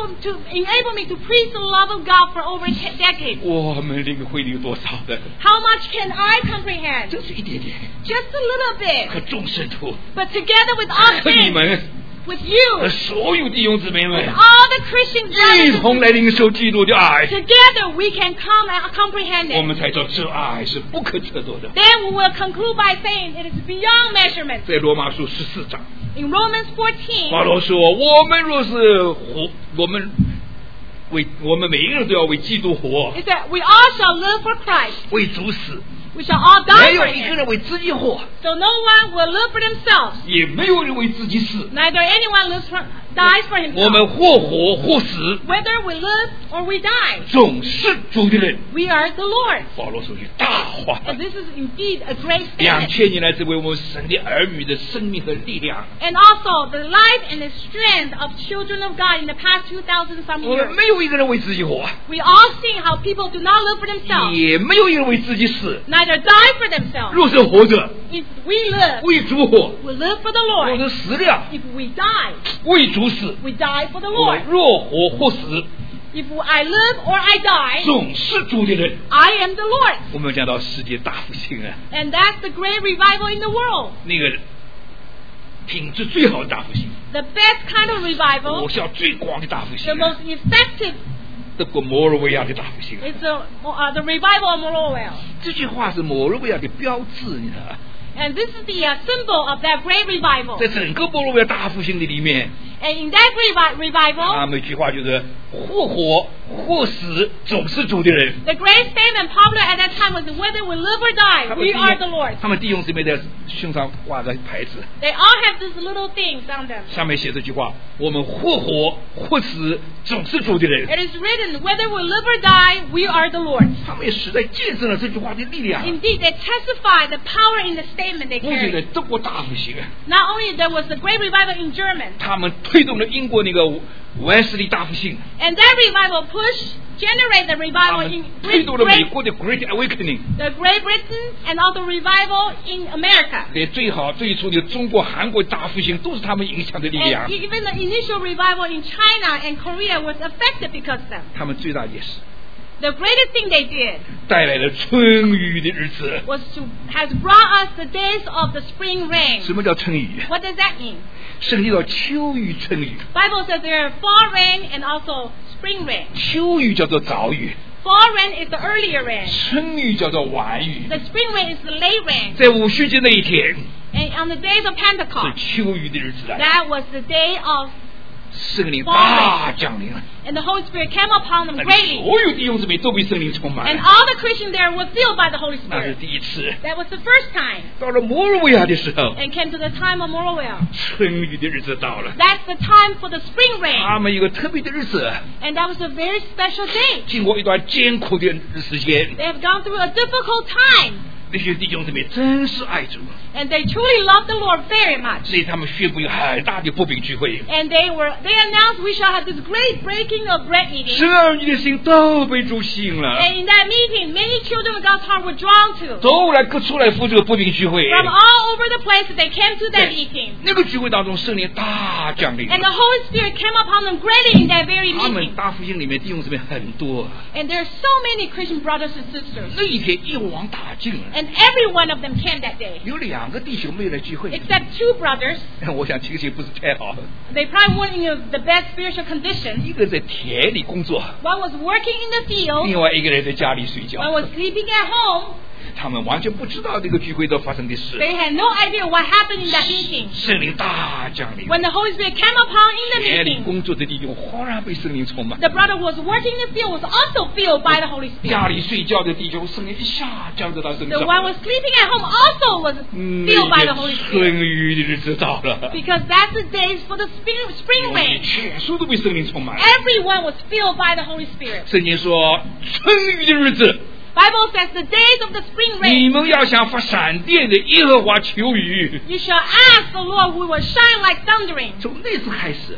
enable me to preach the love of God for over decades. 我们领会有多少的？ How much can I comprehend? 真是一点点。 Just a little bit. 和众圣徒， But together with all 和你 saints, 们， with 和 you, 所有弟兄姊妹 with 们， all the Christian 一 brothers, 同来领受基督的爱， together we can come and comprehend 我 it. 们才知道这爱是不可测度的。 Then we will conclude by saying it is beyond measurement. 在罗马书14章， In Romans 14, 保罗说：“我们若是活，我们每一个人都要为基督活， it said, we all shall live for Christ. 为主死。 We shall all 没 die 有 for 一个 him. 人为自己活， So no one will live for themselves. 也没有人为自己死。 Neither anyone dies for 我们 himself. 或活或死， Whether we live or we die, 总是主的人。” we are the Lord. 保罗说句大话。 And this is indeed a great statement. 2000年来成为我们神的儿女的生命和力量。 And also the life and the strength of children of God in the past 2,000 some 我们 years. 没有一个人为自己活， We all see how people do not live for themselves, 也没有一个人为自己死。 neither die for themselves. 若是活着， If we live, 为主活； we live for the 若 Lord. 是死了， If we die, 为主死。 we die for the 我们 Lord. 若活或死， If I live or I die, 总是主的人。 I am the Lord. 我们讲到世界大复兴啊， And that's the great revival in the world. 那个品质最好的大复兴， The best kind of 果 revival, 效最广的大复兴 the 啊， most effective, 德国摩尔维亚的大复兴啊。 is the revival of Morowell. 这句话是摩尔维亚的标志，你知道吧？ And this is the symbol of that great revival. 在整个摩尔维亚大复兴的里面， And in that revival, 他们一句话就是或活或死，总是主的人。 the great statement popular at that time was whether we live or die, 他们 we are the Lord. 他们弟兄姊妹的胸上挂着牌子， They all have these little things on them. 上面写这句话：我们或活或死，总是主的人。 It is written, whether we live or die, we are the Lord. 他们也实在见证了这句话的力量。 Indeed, they testify the power in the statement they 不仅在 carry. 德国大复兴啊， Not only there was the great revival in German, 他们推动了英国那个威斯利大复兴， and that revival generate the 他 revival 们 in 推动了美 Great 国的 Great Awakening。 the Great Britain and also revival in America. 连最初的中国、韩国大复兴都是他们影响的力量 And。even the initial revival in China and Korea was affected because of them. 他们最大也是 The greatest thing they did 带来了春雨的日子。 has brought us the days of the spring rain. 什么叫春雨？ What does that mean? 圣经叫秋雨、春雨。 Bible says there are fall rain and also spring rain. 秋雨叫做早雨， Fall rain is the earlier rain. 春雨叫做晚雨。 The spring rain is the late rain. 在五旬节那一天 And on the days of 是 Pentecost, 秋雨的日子来。 that was the day of 圣灵大降临了， And the Holy Spirit came upon them 那 greatly. 所有弟兄姊妹都被圣灵充满 And 了， all the Christians there were filled by the Holy 那是 Spirit. 第一次。 That was the first time. 到了摩尔维亚的时候， And came to the time of Morawell. 春雨的日子到了， That's the time for the spring 他 rain. 们有个特别的日子， And that was a very special day. 经过一段艰苦的时间， They have gone through a difficult time. 那些弟兄姊妹真是爱主， And they truly loved the Lord very much. 所以他们宣布有很大的不饼聚会， And they announced we shall have this great breaking of bread meeting. 神儿女的心都被主吸引了， And in that meeting, many children of God's heart were drawn to. 都来各出来赴这个不饼聚会。 From all over the place, they came to that meeting. 那个聚会当中，圣灵大降临， And the Holy Spirit came upon them greatly in that very 他们 meeting. 大复兴里面弟兄姊妹很多， And there are so many Christian brothers and sisters. 那一天一网打尽了。 And every one of them came that day. 有2个弟兄妹来聚会， Except 2 brothers. 我想情形不是太好。 They probably weren't in the best spiritual condition. 一个在田里工作， One was working in the field. 另外一个人在家里睡 One 觉， was sleeping at home. 他们完全不知道这个聚会都发生的事。 They had no idea what happened in that meeting. 圣灵大降临， When the Holy Spirit came upon in the 田里 meeting, 工作的弟兄忽然被圣灵充满， the brother who was working in the field was also filled by the Holy 家 Spirit. 里睡觉的弟兄圣灵一下降在他身 The 上 one who was sleeping at home also was filled by 那 the 个 Holy 春 Spirit. 雨的日子到了， Because that's the days for the spring 我们 rain. 全数都被圣灵充满。 Everyone was filled by the Holy Spirit. 圣经说，春雨的日子， Bible says the days of the spring 你 rain, 们要向发闪电的耶和华求雨。 you shall ask the Lord who will shine like thundering. 从那次开始，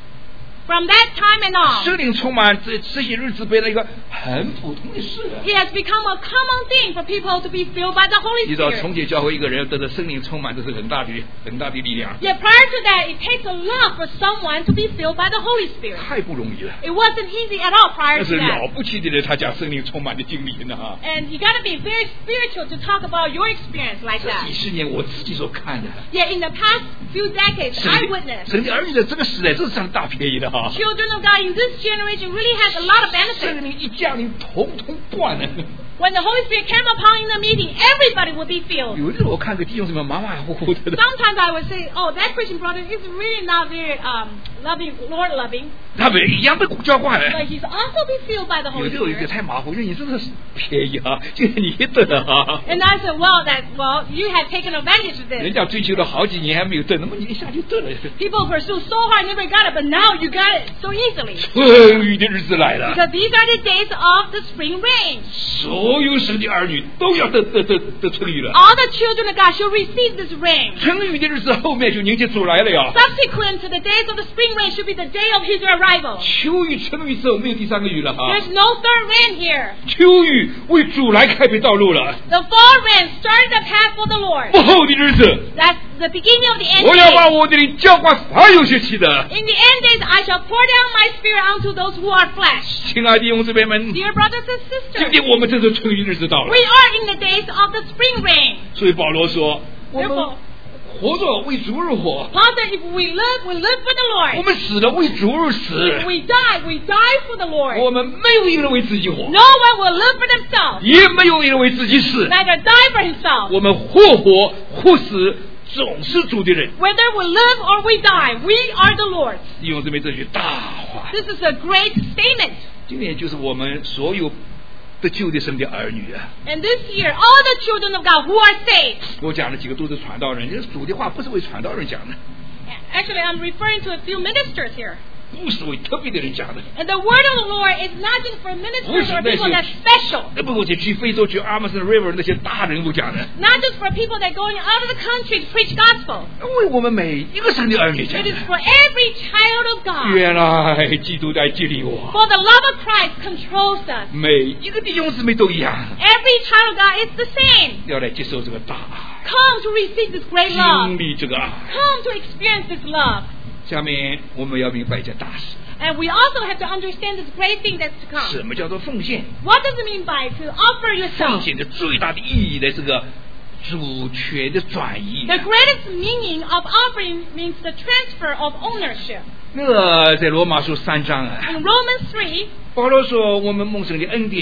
From that time and on, 圣灵充满这些日子变成一个很普通的事。 it has become a common thing for people to be filled by the 你 Holy 知道， Spirit. 重建教会一个人要得到圣灵充满，这是很大的力量， Yet prior to that, it takes a lot for someone to be filled by the Holy Spirit. 太不容易了。 It wasn't easy at all 那 prior to 是了 that. 不起的人，他讲圣灵充满的经历呢哈。 And you got to be very spiritual to talk about your experience like 这 that. 几十年我自己所看的， Yet in the past few decades, 神 I 的 witnessed 神的儿女在这个时代，这是占大便宜的哈。 children of God in this generation really has a lot of benefits. 圣灵一降临，统统断了。 When the Holy Spirit came upon in the meeting, everybody would be filled. 有的时候我看个弟兄什么马马虎虎的， Sometimes I would say, oh, that Christian brother is really not very loving, Lord loving, 他们一样被教化了。 but he's also be filled by the 有 Holy 的有一个 Spirit. 太马虎，你真的是便宜啊，就是你得了啊。 And I said, well, you have taken advantage of 人 this. 家追求了好几年还没有得，那么你一下就得了。 People pursue so hard, never got it, but now you got it so easily. 春雨的日子来了， Because these are the days of the spring rain. 所有神的儿女都要得春雨了。 All the children of God shall receive this rain. 春雨的日子后面就迎接主来了呀。 Subsequent to the days of the spring rain should be the day of his arrival. 秋雨、春雨之后没有第三个雨了哈。 There's no third rain here. 秋雨为主来开辟道路了。 The fall rain started the path for the Lord. 不后的日子， That's the beginning of the end 我要把 days. 我的灵浇灌凡有血气的。 In the end days, I shall pour down my spirit unto those who are flesh. 亲爱的弟兄姊妹们， Dear brothers and 今 sisters, 天我们这是春雨日子到了 we。are in the days of the spring rain. 所以保罗说，我们 Therefore, 活着为主而活， Paul said, if we live for the 我 Lord. 们死了为主而 If 死。 we die for the Lord. 我们没有一个人为自己活， No one will live for themselves, 也没有一个人为自己死。 neither die for himself. 我们或活或死，总是主的人。 Whether we live or we die, we are the Lord's. 弟兄姊妹，这句大话， This is a great statement. 今年就是我们所有得救的神的儿女啊。 And this year, all the children of God who are saved. 我讲的几个都是传道人，这主的话不是为传道人讲的， Actually, I'm referring to a few ministers here. 不是为特别的人讲的。 And the word of the Lord is not just for ministers or people that's special. 那不是去非洲去 Amazon River 那些大人物讲的， Not just for people that going out of the country to preach gospel. 为我们每一个神的儿女讲 It 的 is。for every child of God. 原来基督在激励我， For the love of Christ controls us. 每一个弟兄姊妹都一样， Every child of God is the same. 要来接受这个大爱， Come to receive this great love. 经历这个爱。 Come to experience this love. 下面我们要明白一件大事， And we also have to understand this great thing that's to come. 什么叫做奉献？ What does it mean by to offer 奉 yourself? 献的最大的意义呢，这个主权的转移。 The greatest meaning of offering means the transfer of ownership. 那个在罗马书3章啊， In Romans 3, 保罗说我们蒙神的恩典，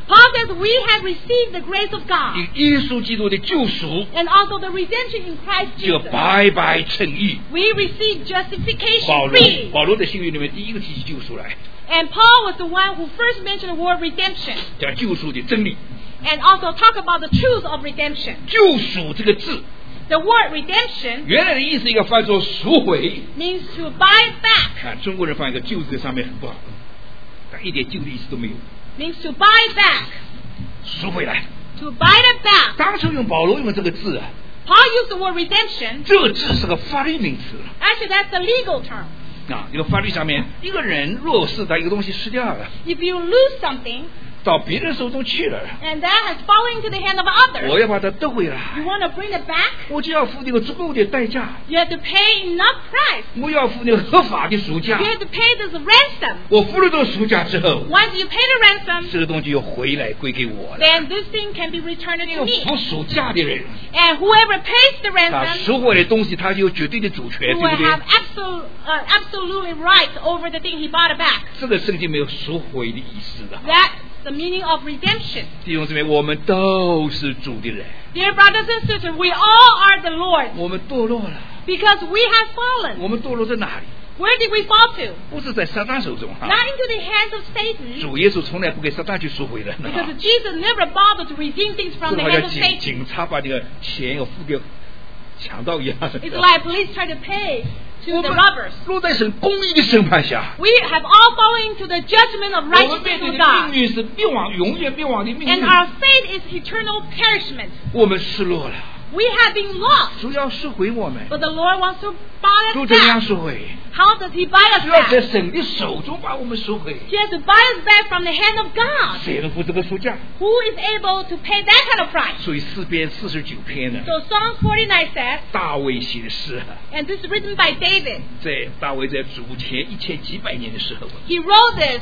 Paul says we have received the grace of God 以耶稣基督的救赎， and also the redemption in Christ 就 Jesus. 白白称义。 We receive justification 保罗 free. 保罗的信语里面第一个提起救赎来， And Paul was the one who first mentioned the word redemption 讲救赎的真理。 and also talk about the truth of redemption. 救赎这个字， The word redemption 原来的意思应该翻作赎回。 means to buy back, 啊，中国人放一个救字在上面很不好，但一点救的意思都没有。 means to buy back, 赎回来， to buy it back. 当初用保罗用的这个字啊， Paul used the word redemption. 这个字是个法律名词 Actually, that's the legal term. 啊。这个法律上面，一个人若是把一个东西失掉了， If you lose something 到别人手中去了， and that has fallen into the hand of others, 我要把它得回 you 来， want to bring it back, 我就要付那个足够的代价， you have to pay enough price. 我要付那个合法的赎价 You。have to pay this ransom. 我付了这个赎价之后， Once you pay the ransom, 这个东西又回来归给我了。 then this thing can be returned 那 to 个 me. 付赎价的人， And whoever pays the 他 ransom 赎回来的东西，他就有绝对的主权，对 will 不对 have？absolutely right over the thing he bought it back. 这个圣经没有赎回的意思的。 That's the meaning of redemption. 弟兄姊妹，我们都是主的人， Dear brothers and sisters, we all are the Lord 我们堕落了。 because we have fallen. 我们堕落在哪里？ Where did we fall to? 不是在撒旦手中哈。 Not into the hands of Satan, 主耶稣从来不给撒旦去赎回人的。 because Jesus never bothered to redeem things 这 from 个 the 好 hands 像 of 警 Satan. 警察把那个钱要付给强盗一样。 It's like police try to pay to 我 the 们 robbers. 落在神公义的审判下， We have all fallen into the judgment of 我们 righteousness 面对 of 的 God. 命运是灭亡、永远灭亡的命 And 运。 our fate is eternal perishment. 我们失落了， We have been lost, 主要赎回我们。 but the Lord wants to buy 主 us 怎样 back. 赎回？ How does He buy us 主要在 back? 神的手中把我们赎回。 He has to buy us back from the hand of God. 谁能付这个赎价？ Who is able to pay that kind of price? 所以诗篇49篇呢， So Psalm 49 says, 大卫写的诗， and this is written by David. 在大卫在主前1000几百年的时候， He wrote this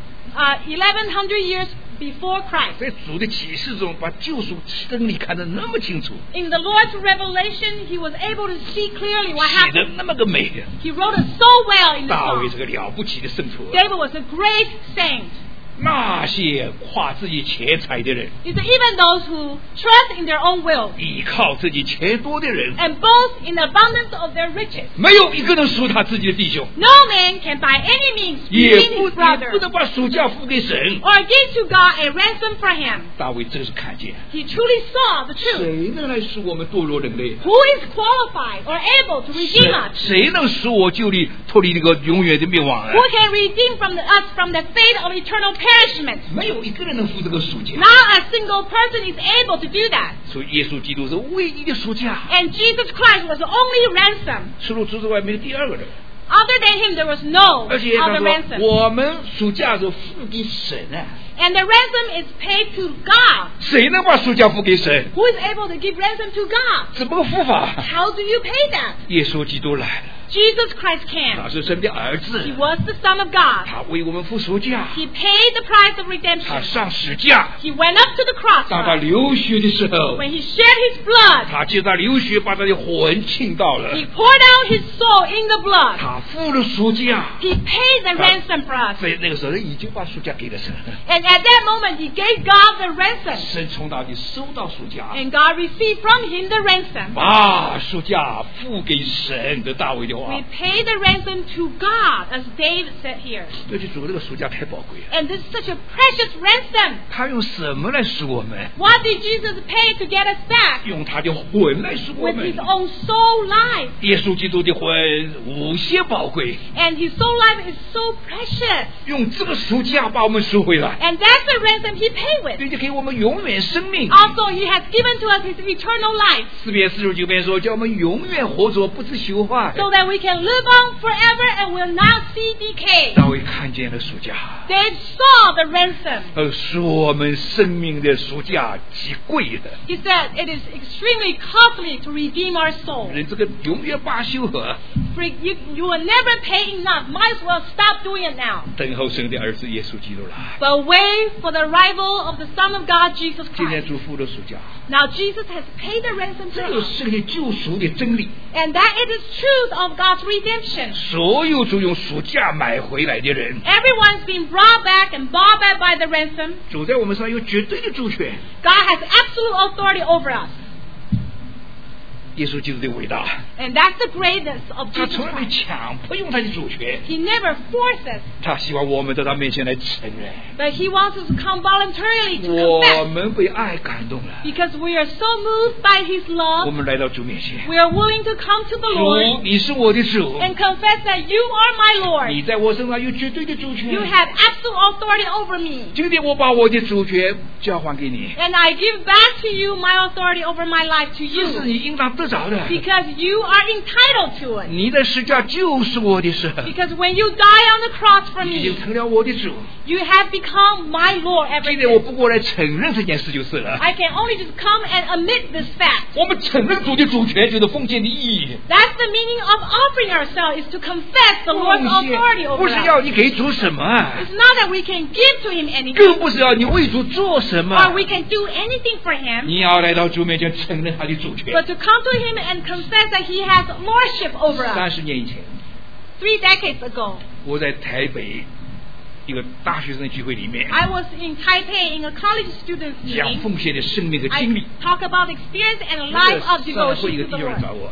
1100 years before Christ. 在主的启示中把救赎真理看得那么清楚， In the Lord's revelation, He was able to see clearly what 写得 happened. 那么个美。 He wrote it so well in the 大卫 Psalm. 是个了不起的圣徒。 David was a great saint. 那些夸自己钱财的人， He said, even those who trust in their own will 依靠自己钱多的人， and boast in the abundance of their riches, 没有一个能赎他自己的弟兄， no man can by any means 也 redeem 不 his brother 能把赎价付给神。 or give to God a ransom for him. 大卫真是看见， He truly saw the truth. 谁能来赎我们堕落人类？ Who is qualified or able to redeem us? 谁能使我救离脱离那个永远的灭亡啊？ Who can redeem us from the fate of eternal perishment? 没有一个人能付这个赎价。 Not a single person is able to do that. 所以耶稣基督是唯一的赎价， And Jesus Christ was the only ransom. 除了主之外没有第二个人。 Other than him, there was no 而且他 other 说， ransom. 我们赎价是付给神啊， And the ransom is paid to God. 谁能把赎价付给神？ Who is able to give ransom to God? 怎么个付法？ How do you pay that? 耶稣基督来了， Jesus Christ 他 can. 是神的儿子 He，was the Son of God. 他为我们付赎价， He paid the price of 他 redemption. 上十架， He went up to the cross. 当他流血的时候， When he shed his blood, 他借他流血把他的魂倾倒了， he poured out his soul in the blood. 他付了赎价， He paid the ransom for us. 所以那个时候已经把赎价给了神， And at that moment, he gave God the ransom. 神从那里收到赎价， And God received from him the ransom. 把赎价付给神的大卫的话 We，pay the ransom to God, as David said here. 对主这个赎价太宝贵了。 And this is such a precious ransom. 他用什么来赎我们？ What did Jesus pay to get us back? 用他的魂来赎我 With 们 his。own soul life. 耶稣基督的魂无限宝贵， And his soul life is so precious. 用这个赎价把我们赎回来， And that's the ransom he paid with. 并且给我们永远生命。 Also, he has given to us his eternal life 诗篇49篇说，叫我们永远活着，不知朽坏。 so that we can live on forever and will not see decay. 大卫看见了赎价， They saw the ransom. 是我们生命的赎价极贵的。 He said it is extremely costly to redeem our soul. 人这个永远罢休和， You will never pay enough. Might as well stop doing it now. 等候神的儿子耶稣基督了。 But wait for the arrival of the Son of God, Jesus 今天 Christ. 主付了赎价， Now Jesus has paid the ransom 这 for 就 us. 是个救赎的真理。 And that is the truth of God's redemption. 所有主用赎价买回来的人， Everyone's been brought back and bought back by the ransom. 主在我们上有绝对的主权。 God has absolute authority over us. 耶稣基督的伟大， And that's the greatness of 他 Jesus 从来没 Christ. 强迫用他的主权， He never forces, 他希望我们到他面前来承认， but He wants us to come voluntarily to 我 confess. 们被爱感动了， Because we are so moved by His 我 love, 们来到主面前。 we are willing to come to the 主， Lord 你是我的主， and confess that You are my Lord. 你在我身上有绝对的主权。 You have absolute authority over me. 今天我把我的主权交还给你， And I give back to You my authority over my life to 这是 You. 你应当得着的。 Because You are entitled to it. 你的十架就是我的神， Because when You die on the cross for 已经 me, 成了我的主。 You have become my Lord ever 今天我 since. 不过来承认这件事就是了。 I can only just come and admit this fact. 我们承认主的主权就是奉献的意义。 That's the meaning of offering ourselves, is to confess the Lord's 奉献 authority 不 over 是 us. 要你给主什么， It's not that we can give to Him 更 anything, 不是要你为主做什 or 么。 we can do anything for Him, 你要来到主面前承认他的主权。 but to come to Him and confess that He has lordship over us. 30年以前， 3 decades ago, 我在台北一个大学生的聚会里面 I was in Taipei in a college students 讲 meeting. 奉献的生命和 I 经历。 talk about experience and 那 life 个 of 上会一 devotion 个 to 弟 the 兄找 Lord. 我，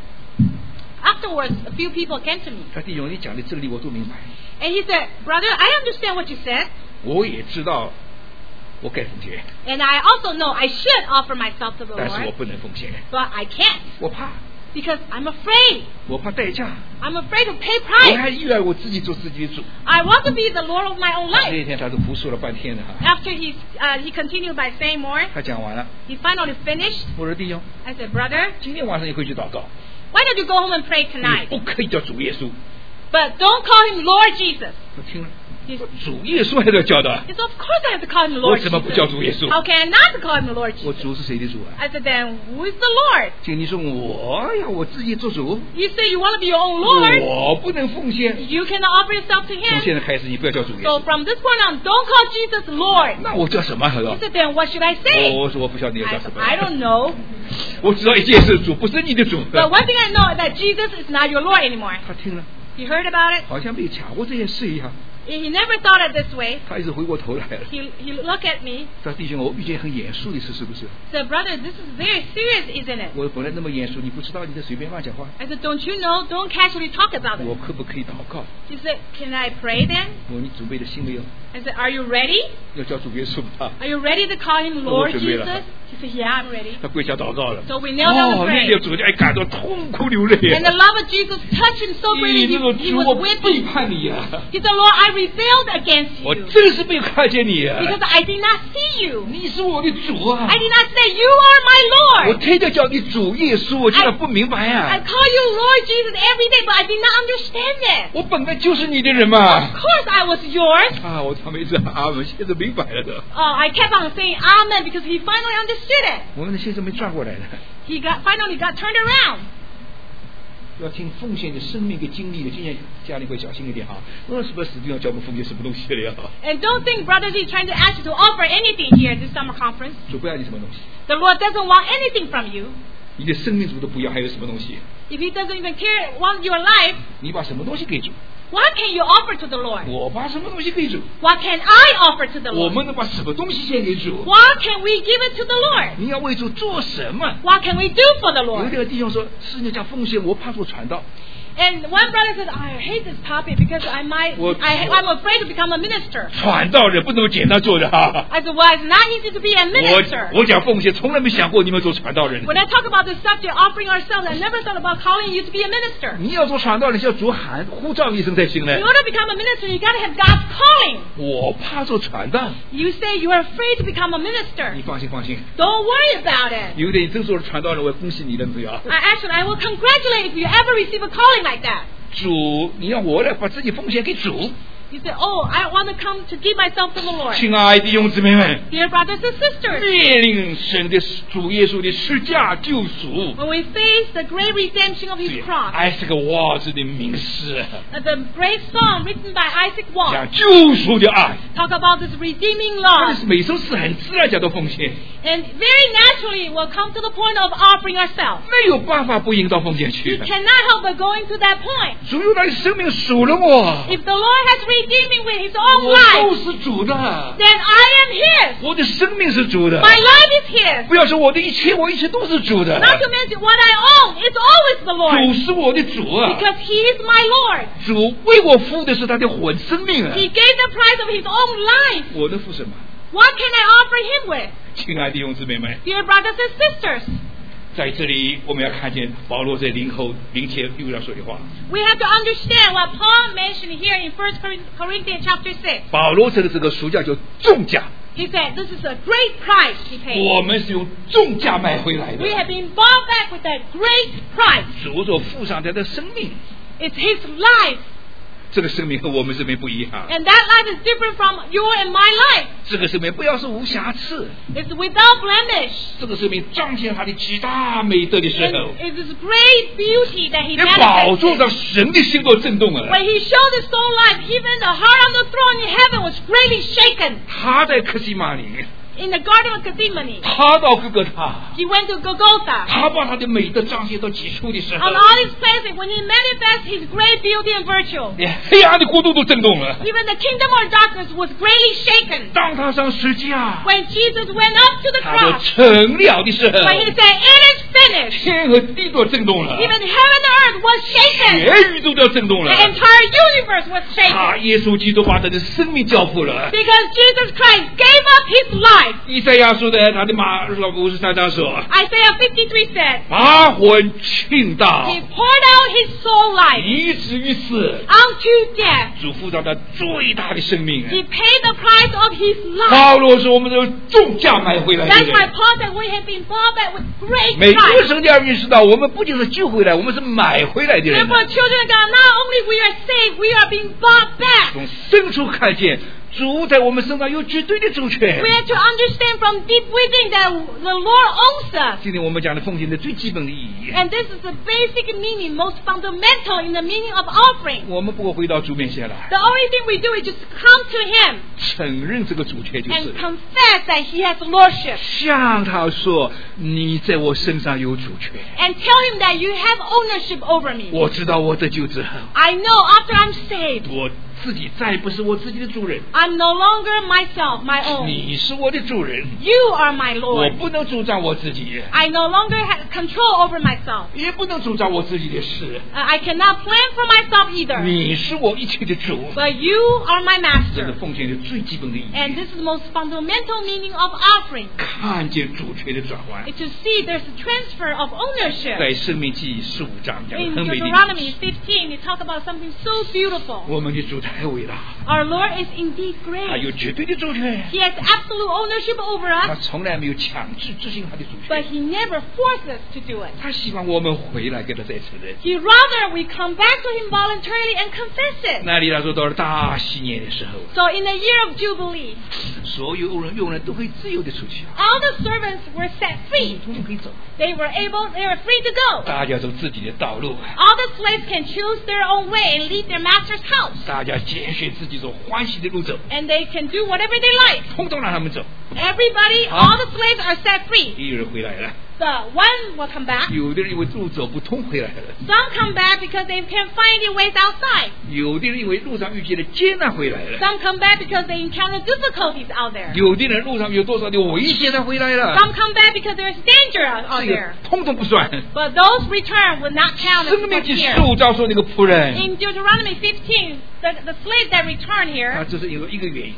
Afterwards, a few people came to me, 他弟兄你讲的真理我都明白， and he said, "Brother, I understand what you said, 我也知道我该奉献， and I also know I should offer myself to the 但是我 Lord, 不能奉献， but I can't 我怕， because I'm afraid. 我怕代价， I'm afraid to pay 我 price. 还依赖我自己做自己的主。 I want to be the Lord of my own 那 life." 一天他都胡说了半天了哈， After he continued by saying more, 他讲完了， he finally finished. 我说弟兄， I said, "Brother, 今天晚上你回去祷告， why don't you go home and pray 你 tonight? 不可以叫主耶稣。 But don't call him Lord Jesus." 我听了， He 主耶稣还在叫的， said, "Of course I have to call him 我 Lord 怎么不 Jesus. 叫主耶稣？ How can I not call him the Lord 我 Jesus?" 主是谁的主啊？ I said, "Then who is the Lord?" 请你说我呀，我自己做主， You say you want to be your own Lord. 我不能奉献。 You cannot offer yourself to 从 him. 现在开始，你不要叫主耶 So 稣， from this point on, don't call Jesus Lord. 那我叫什么？他 He 说， said, "Then what should I say?" 我说我不晓得你要 I 叫 said, 什么。 "I don't know. 我知道一件事，主不是你的主。 But one thing I know is that Jesus is not your Lord anymore." 他听了， He heard about it. 好像没讲过这件事一样， He never thought it this way. 他一直回过头来了。 He looked at me, 他说弟兄，我遇见很严肃的事，是不是？ said, "Brother, this is very serious, isn't it?" 我本来那么严肃，你不知道，你在随便乱讲话。 I said, "Don't you know? Don't casually talk about 我 it." 可不可以祷告？ He said, "Can I pray then?" 我说你准备的心没有？ I said, "Are you ready? 要叫主耶稣吧？ Are you ready to call him 我 Lord 准备了。 Jesus?" He said, "Yeah, I'm ready." 他跪下祷告了。 So we knelt down to 哦，那 pray. 个主就感到痛哭流泪。 And the love of Jesus touched him so 你 greatly, 那个 he 主，我 was 背 weeping. 叛你呀！ He said, "Lord, I rebelled against 我 you 真是没有看见你呀！ because I did not see you. 你是我的主啊 I！did not say you are my 我 Lord. 天天叫你主耶稣，我竟然不明白 I 呀！ call you Lord Jesus every day, but I did not understand it. 我本来就是你的人嘛！ Of course I was yours." 啊，我他们一直阿门，现在明白了的。 I kept on saying amen because he finally understood it. 我们的先生没转过来的， He finally got turned around. 要听奉献的生命跟经历的，今天家里会小心一点哈。什么死地方叫我们奉献什么东西的呀？ And don't think Brother Z trying to ask you to offer anything here this summer conference. 主不要你什么东西， The Lord doesn't want anything from you. 你的生命主都不要，还有什么东西？ If He doesn't even want your life, 你把什么东西给主？ what can you offer to the Lord? 我把什么东西给主？ What can I offer to the 我 Lord? 们能把什么东西献给主？ What can we give it to the Lord? 你要为主做什么？ What can we do for the 有一 Lord? 个弟兄说：“是你讲奉献，我怕做传道。 And one brother said, "I hate this topic because I'm afraid to become a minister." 传道人不那么简单做的哈。 I said, "Well, it's not easy to be a minister." 我讲奉献，从来没想过你们做传道人。 When I talk about this subject, offering ourselves, I never thought about calling you to be a minister. 你要做传道人，要主喊呼召一声才行呢 In。order to become a minister, you got to have God's calling. 我怕做传道， You say you are afraid to become a minister. 你放心放心。 Don't worry about it. 有一天你真做了传道人，我恭喜你的朋友。 Actually, I will congratulate if you ever receive a calling like that. 主，你让我来把自己奉献给主。 You say, oh, I want to come to give myself to the Lord. 亲爱的弟兄姊妹们， Dear brothers and sisters, 面临神的主耶稣的十架救赎， when we face the great redemption of His cross, 艾斯克沃兹的名诗， the great song written by Isaac 讲 Watts 救赎的爱， talk about this redeeming 但 love. 是每首诗很自然讲到奉献， And very naturally, we'll come to the point of offering ourselves. 没有办法不引导奉献 You 去。 cannot help but going to that point. 主用他的生命赎了我， If the Lord has redeemed me with His own 我 life, 都是主的， then I am His. 我的生命是主的。 My life is His. 不要说我的一切，我一切都是主的。 Not to mention what I own, it's always the 主 Lord. 是我的主啊， Because He is my Lord. 主为我付的是他的魂生命啊， He gave the price of His own life. 我能付什么？ What can I offer Him with? 亲爱的弟兄姊妹们， Dear brothers and sisters, 在这里我们要看见保罗在林前又要说的话。 we have to understand what Paul mentioned here in 1 Corinthians chapter 6. 保罗称的这个赎价叫重价， He said, this is a great price He paid. 我们是用重价买回来 We 的。 have been bought back with that great price. 主所付上他的生命， It's His life. 这个生命和我们生命不一样。 And that life is different from your and my life. 这个生命不要是无瑕疵， It's without blemish. 这个生命彰显他的极大美德的时 And 候， it is great beauty that He 连宝座 manifested. 上神的心都震动了。 When He showed His own life, even the heart on the throne in heaven was greatly shaken. 他在克西马里， In the Garden of Gethsemane, 他到哥哥他， He went to Golgotha. 他把他的美德彰显到极处的时候 On，all His places, when He manifests His great beauty and virtue, 连黑暗的国度都震动了。 even the kingdom of darkness was greatly shaken. 当他上十架， When Jesus went up to the 他就 cross, 成了的时候， when He said, it is finished, 天和地都震动了， even heaven and earth was shaken. 全宇宙都要震动 The 了。 entire universe was 他 shaken. 耶稣基督把他的生命交付了。 Because Jesus Christ gave up His life. 以赛亚说的，他的马53章说， Isaiah 53 said, 把魂倾倒， He poured out His soul life 以至于死， unto death. 主付上他最大的生命。 He paid the price of His life. 保罗说，我们都重价买回来的 That's why 人。 Paul said we have been bought back with great 每个 price. 圣家人知道，我们不仅是救回来，我们是买回来的人。 Therefore, children of God, not only we are saved, we are being bought back. 从深处看见，主在我们身上有绝对的主权 We。have to understand from deep within that the Lord owns us. 今天我们讲的奉献的最基本的意义， And this is the basic meaning, most fundamental in the meaning of offering. 我们不过回到主面前来， The only thing we do is just come to Him 承认这个主权就是 and 了， confess that He has lordship. 向他说：“你在我身上有主权。 And tell Him that you have ownership over me. 我知道我得救之后， I know after I'm saved, 我自己再不是我自己的主人， I'm no longer myself, my own. 你是我的主人， You are my 我 Lord. 不能主张我自己， I no longer have control over myself. 也不能主张我自己的事。 I cannot plan for myself either. 你是我一切的主。” But you are my 这是 master. 奉献的最基本的意义。 And this is the most fundamental meaning of offering. 看见主权的转换， It's to see there's a transfer of ownership. 在生命记15章讲的 In 很美的 Deuteronomy 15, they talk about something so beautiful. 我们的主太伟大， Our Lord is indeed 他 great. 有绝对的主权， He has absolute ownership over 他 us, 从来没有强制执行他的主 but 权。 He never forces us to do it. 他希望我们回来给他再承认。 He rather we come back to Him voluntarily and confess it. 那里他说到了大禧年的时候， So in the year of Jubilee, 所有佣人都可以自由的出去， all the servants were set free. 他们可以走， They were free to go. 大家走自己的道路， All the slaves can choose their own way and leave their master's house. 大家拣选自己所欢喜的路走， And they can do whatever they like. 通通让他们走。 Everybody, all the slaves are set free. 也有人回来了， The one will come back. 有的人因为路走不通回来了， Some come back because they can find their ways outside. 有的人因为路上遇见了艰难回来了。 Some come back because they encounter difficulties out there. 有的人路上有多少的危险才回来了， Some come back because there's danger out 这个 there. 通通不算。 But those return will not count as 生命记 here. 15章说那个仆人， In Deuteronomy 15, the slave that returned 啊， here, 这是有一个原因，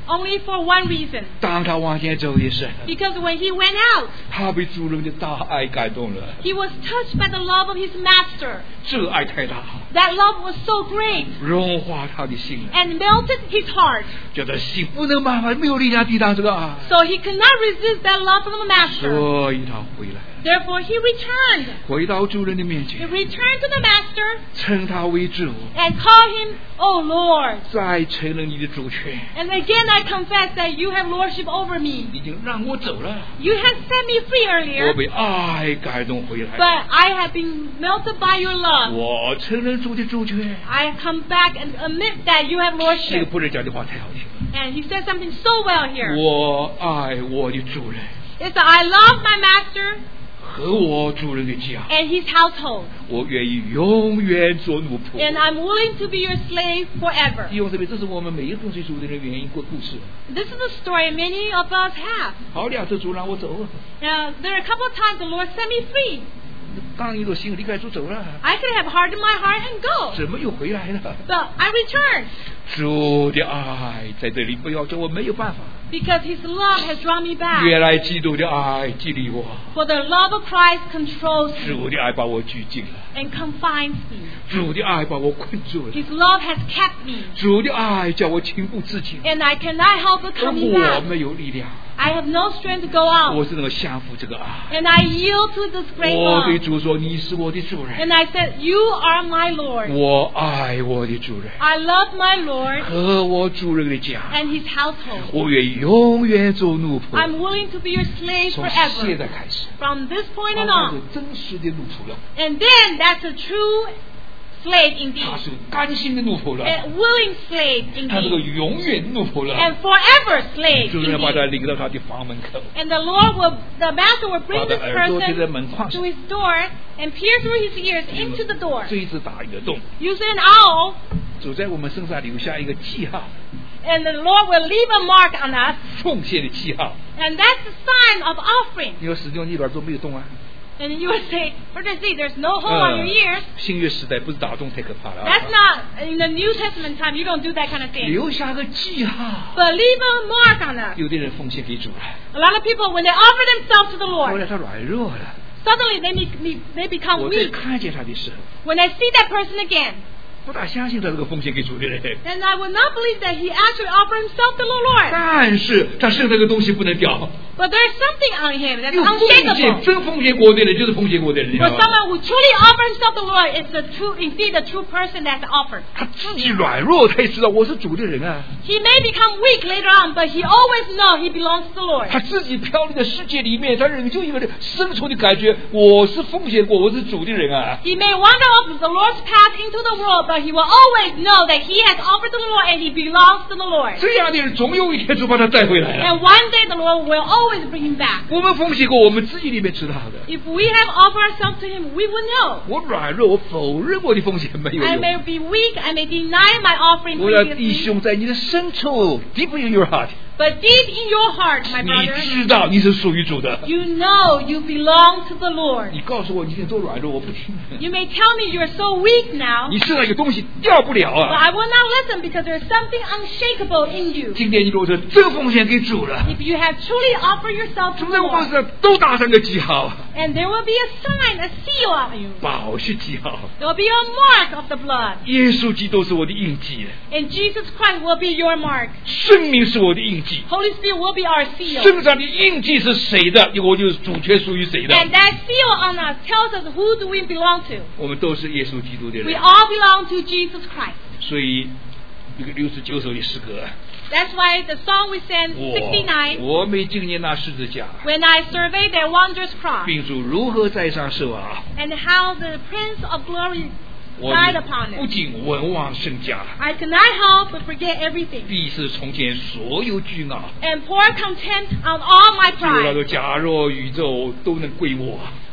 only for one reason. 当他往前走的时候， Because when he went out, 他被主人的大爱感动了， he was touched by the love of his master. 这爱太大， That love was so great 融化他的心了， and melted his heart. 觉得心不能办法，没有力量抵挡这个爱， So he could not resist that love from the master. 所以他回来了， Therefore he returned. 回到主人的面 He 前， returned to the master 称他为主， and called him, "O Lord." 再承认你的主权， And again I confess that you have lordship over me. 已经让我走了， You have set me free 我 earlier, 被爱感动回来， but I have been melted by your love. 我承认主的主权。 I have come back and admit that you have 这个 lordship. 仆人讲的话太好听了， And he said something so well here. 我爱我的主人 It's that I love my master 和我主人的家， and his household. 我愿意永远做奴仆。 And I'm willing to be your slave forever. 弟兄姊妹，这是我们每一个跟随主的人原因故事。 This is a story many of us have. 好两次主让我走， Now, there are a couple of times the Lord set me free. 刚一个心离开主走了， I could have hardened my heart and go. 怎么又回来了？ But I returned 主的爱在这里，不要叫我没有办法。 because his love has drawn me back. 原来基督的爱激励我， For the love of Christ controls me 主的爱把我拘禁了， and confines me. 主的爱把我困住了， His love has kept me. 主的爱叫我情不自禁， And I cannot help but 而 coming 我 back. 没有力量， I have no strength to go out. 我只能降服这个爱。 And I yield to this great 我对 love. 主说：“你是我的主人， And I said, You are my Lord. 我爱我的主人 I love my Lord 和我主人的家， and his household. 我愿意永远做奴仆。 I'm willing to be your slave 从现 forever. 在开始， From this point 他 on 是 on. 真实的奴仆了， And then that's a true slave 他 indeed. 是甘心的奴仆了， A willing slave 他是个 indeed. 永远奴仆了。 And forever slave 主人把他 indeed. 领到他的房门口， And the master will bring 把 this 他耳朵贴在 person 门框 to 上， his door and pierce through his ears into the door. 锥子打一个洞， Using an owl, 主在我们身上留下一个记号， and the Lord will leave a mark on us. 奉献的记号。 And that's the sign of offering. 你说始终你耳朵没有洞啊？ And you would say, Brother Z, there's no hole on your ears. 新约时代不是打洞太可怕了啊， That's not, in the New Testament time, you don't do that kind of thing. 留下个记号。 But leave a mark on us. 有的人奉献给主了， A lot of people, when they offer themselves to the 后 Lord, 来他软弱了， suddenly they become 我再 weak. 看见他的时候， When I see that person again, 不大相信他这个奉献给主的人， then I would not believe that he actually offered himself to the Lord. 但是他剩这个东西不能掉。 But there's something on him that's 有奉献 unshakable. 真奉献过的人就是奉献过的人，你知 For 道吗？ someone who truly offers himself to the Lord is indeed the true person that's offered. 他自己软弱，他也知道我是主的人啊。 He may become weak later on, but he always knows he belongs to the Lord. 他自己飘离的世界里面，他仍旧有一个深处的感觉，我是奉献过，我是主的人啊。 He may wander off the Lord's path into the world, but he will always know that he has offered to the Lord and he belongs to the Lord. 这样的人总有一天就把他带回来了。 And one day the Lord will always bring him back. 我们奉献过，我们自己里面知道的。 If we have offered ourselves to him, we will know. 我软弱，我否认我的奉献没有 I 用。 may be weak, I may deny my offering 我要弟 previously, 兄在你的深处 ，deep in your heart， but deep in your heart, my 你 brother, 知道你是属于主的。 you know you belong to the Lord. 你告诉我你现在多软弱，我不听。 You may tell me you're so weak now, 你身上有东西掉不了 but 啊！ I will not listen because there's something unshakable in you. 今天你如果说真奉献给主了， If you have truly offered yourself to 主 the 在我们 Lord, 身上都打上个记号， and there will be a sign, a seal on you. 宝血记号。 There will be a mark of the blood. 耶稣基督是我的印记， And Jesus Christ will be your mark. 生命是我的印记。 Holy Spirit will be our seal. 身上的印记是谁的，我就主权属于谁的。 And that seal on us tells us who do we belong to. 我们都是耶稣基督的 We 人， all belong to Jesus Christ. 所以这个69首的诗歌， That's why the song we sang, 69, 我没经验那十字架， when I survey their wondrous cross, 并主如何在上受啊， and how the Prince of Glory 我 died upon 不 it. 仅文王圣家， I cannot help but forget everything 必是从前所有惧傲， and pour content on all my 就那 pride. 个假若宇宙都能归我，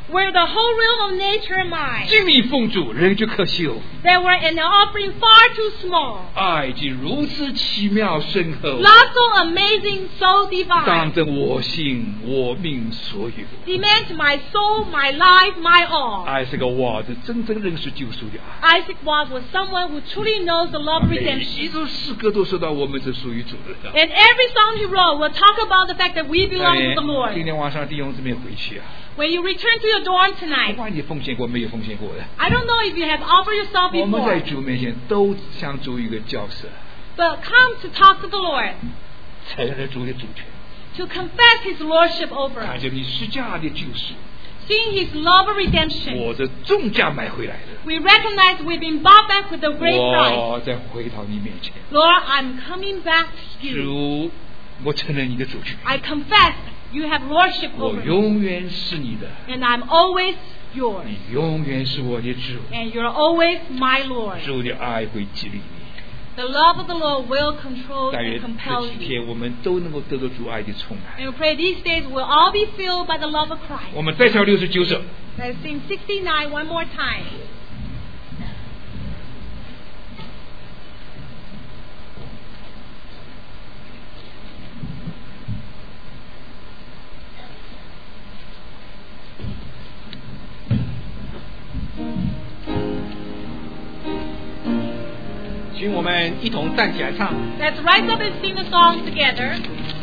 were the whole realm of nature mine. 尽力奉主，人就可惜哦。 They were an offering far too small. 爱既如此奇妙深厚， Love so amazing, so divine. 当真我心我命所有。 Demands my soul, my life, my all. 爱是个娃子真正认识救赎的爱。 Isaac was someone who truly knows the love of 每 redemption. 一首诗歌都说到我们是属于主的。 And every song he wrote will talk about the fact that we belong to the 今 Lord. 天晚上弟兄姊妹回去啊， When you return to your dorm 不 tonight, 管你奉献过没有奉献过的， I don't know if you have offered yourself 我们在 before, 主面前都想主一个角色， but come to talk to the Lord, 承认主的主权， to confess his lordship over 看 us, 见你施加的救赎， seeing his love of redemption. 我这重价买回来的， We recognize we've been bought back with a great price. 我再回到你面前， Lord, I'm coming back to you. 主，我承认你的主权， I confess you have lordship 我 over me, 永远是你的， and I'm always yours, 你永远是我的主， and you're always my Lord. 主的爱会激励你。 The love of the Lord will control 但愿 and 这 compel 几 you. 天我们都能够得到主爱的充满。 And we pray these days we'll all be filled by the love of Christ. 我们再跳69首。 Let's sing 69 one more time. 请我们一同站起来唱。 Let's rise up and sing the song together.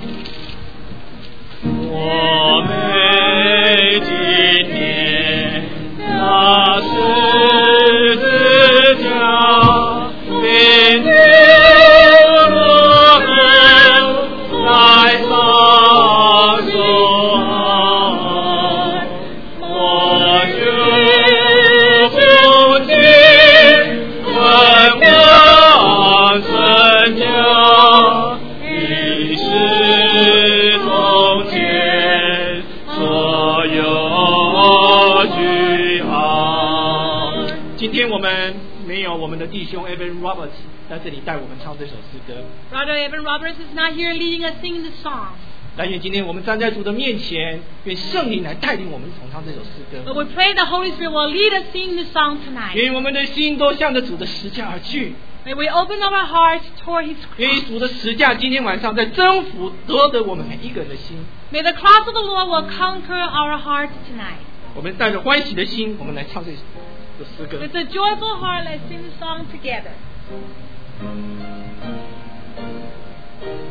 我们今天那十字架，并流了痕，来放手爱，我就从今很光神家，你是从前所有句号。今天我们没有我们的弟兄 Evan Roberts 在这里带我们唱这首诗歌， Brother Evan Roberts is not here leading us singing the song. 但愿今天我们站在主的面前，愿圣灵来带领我们重唱这首诗 But 歌。 we pray the Holy Spirit will lead us singing the song tonight. 愿我们的心都向着主的十架而去。 May we open up our hearts toward His 愿 cross. 主的十架今天晚上在征服夺得我们每一个人的心。 May the cross of the Lord will conquer our hearts tonight. 我们带着欢喜的心，我们来唱这首诗歌。 With a joyful heart, let's sing the song together.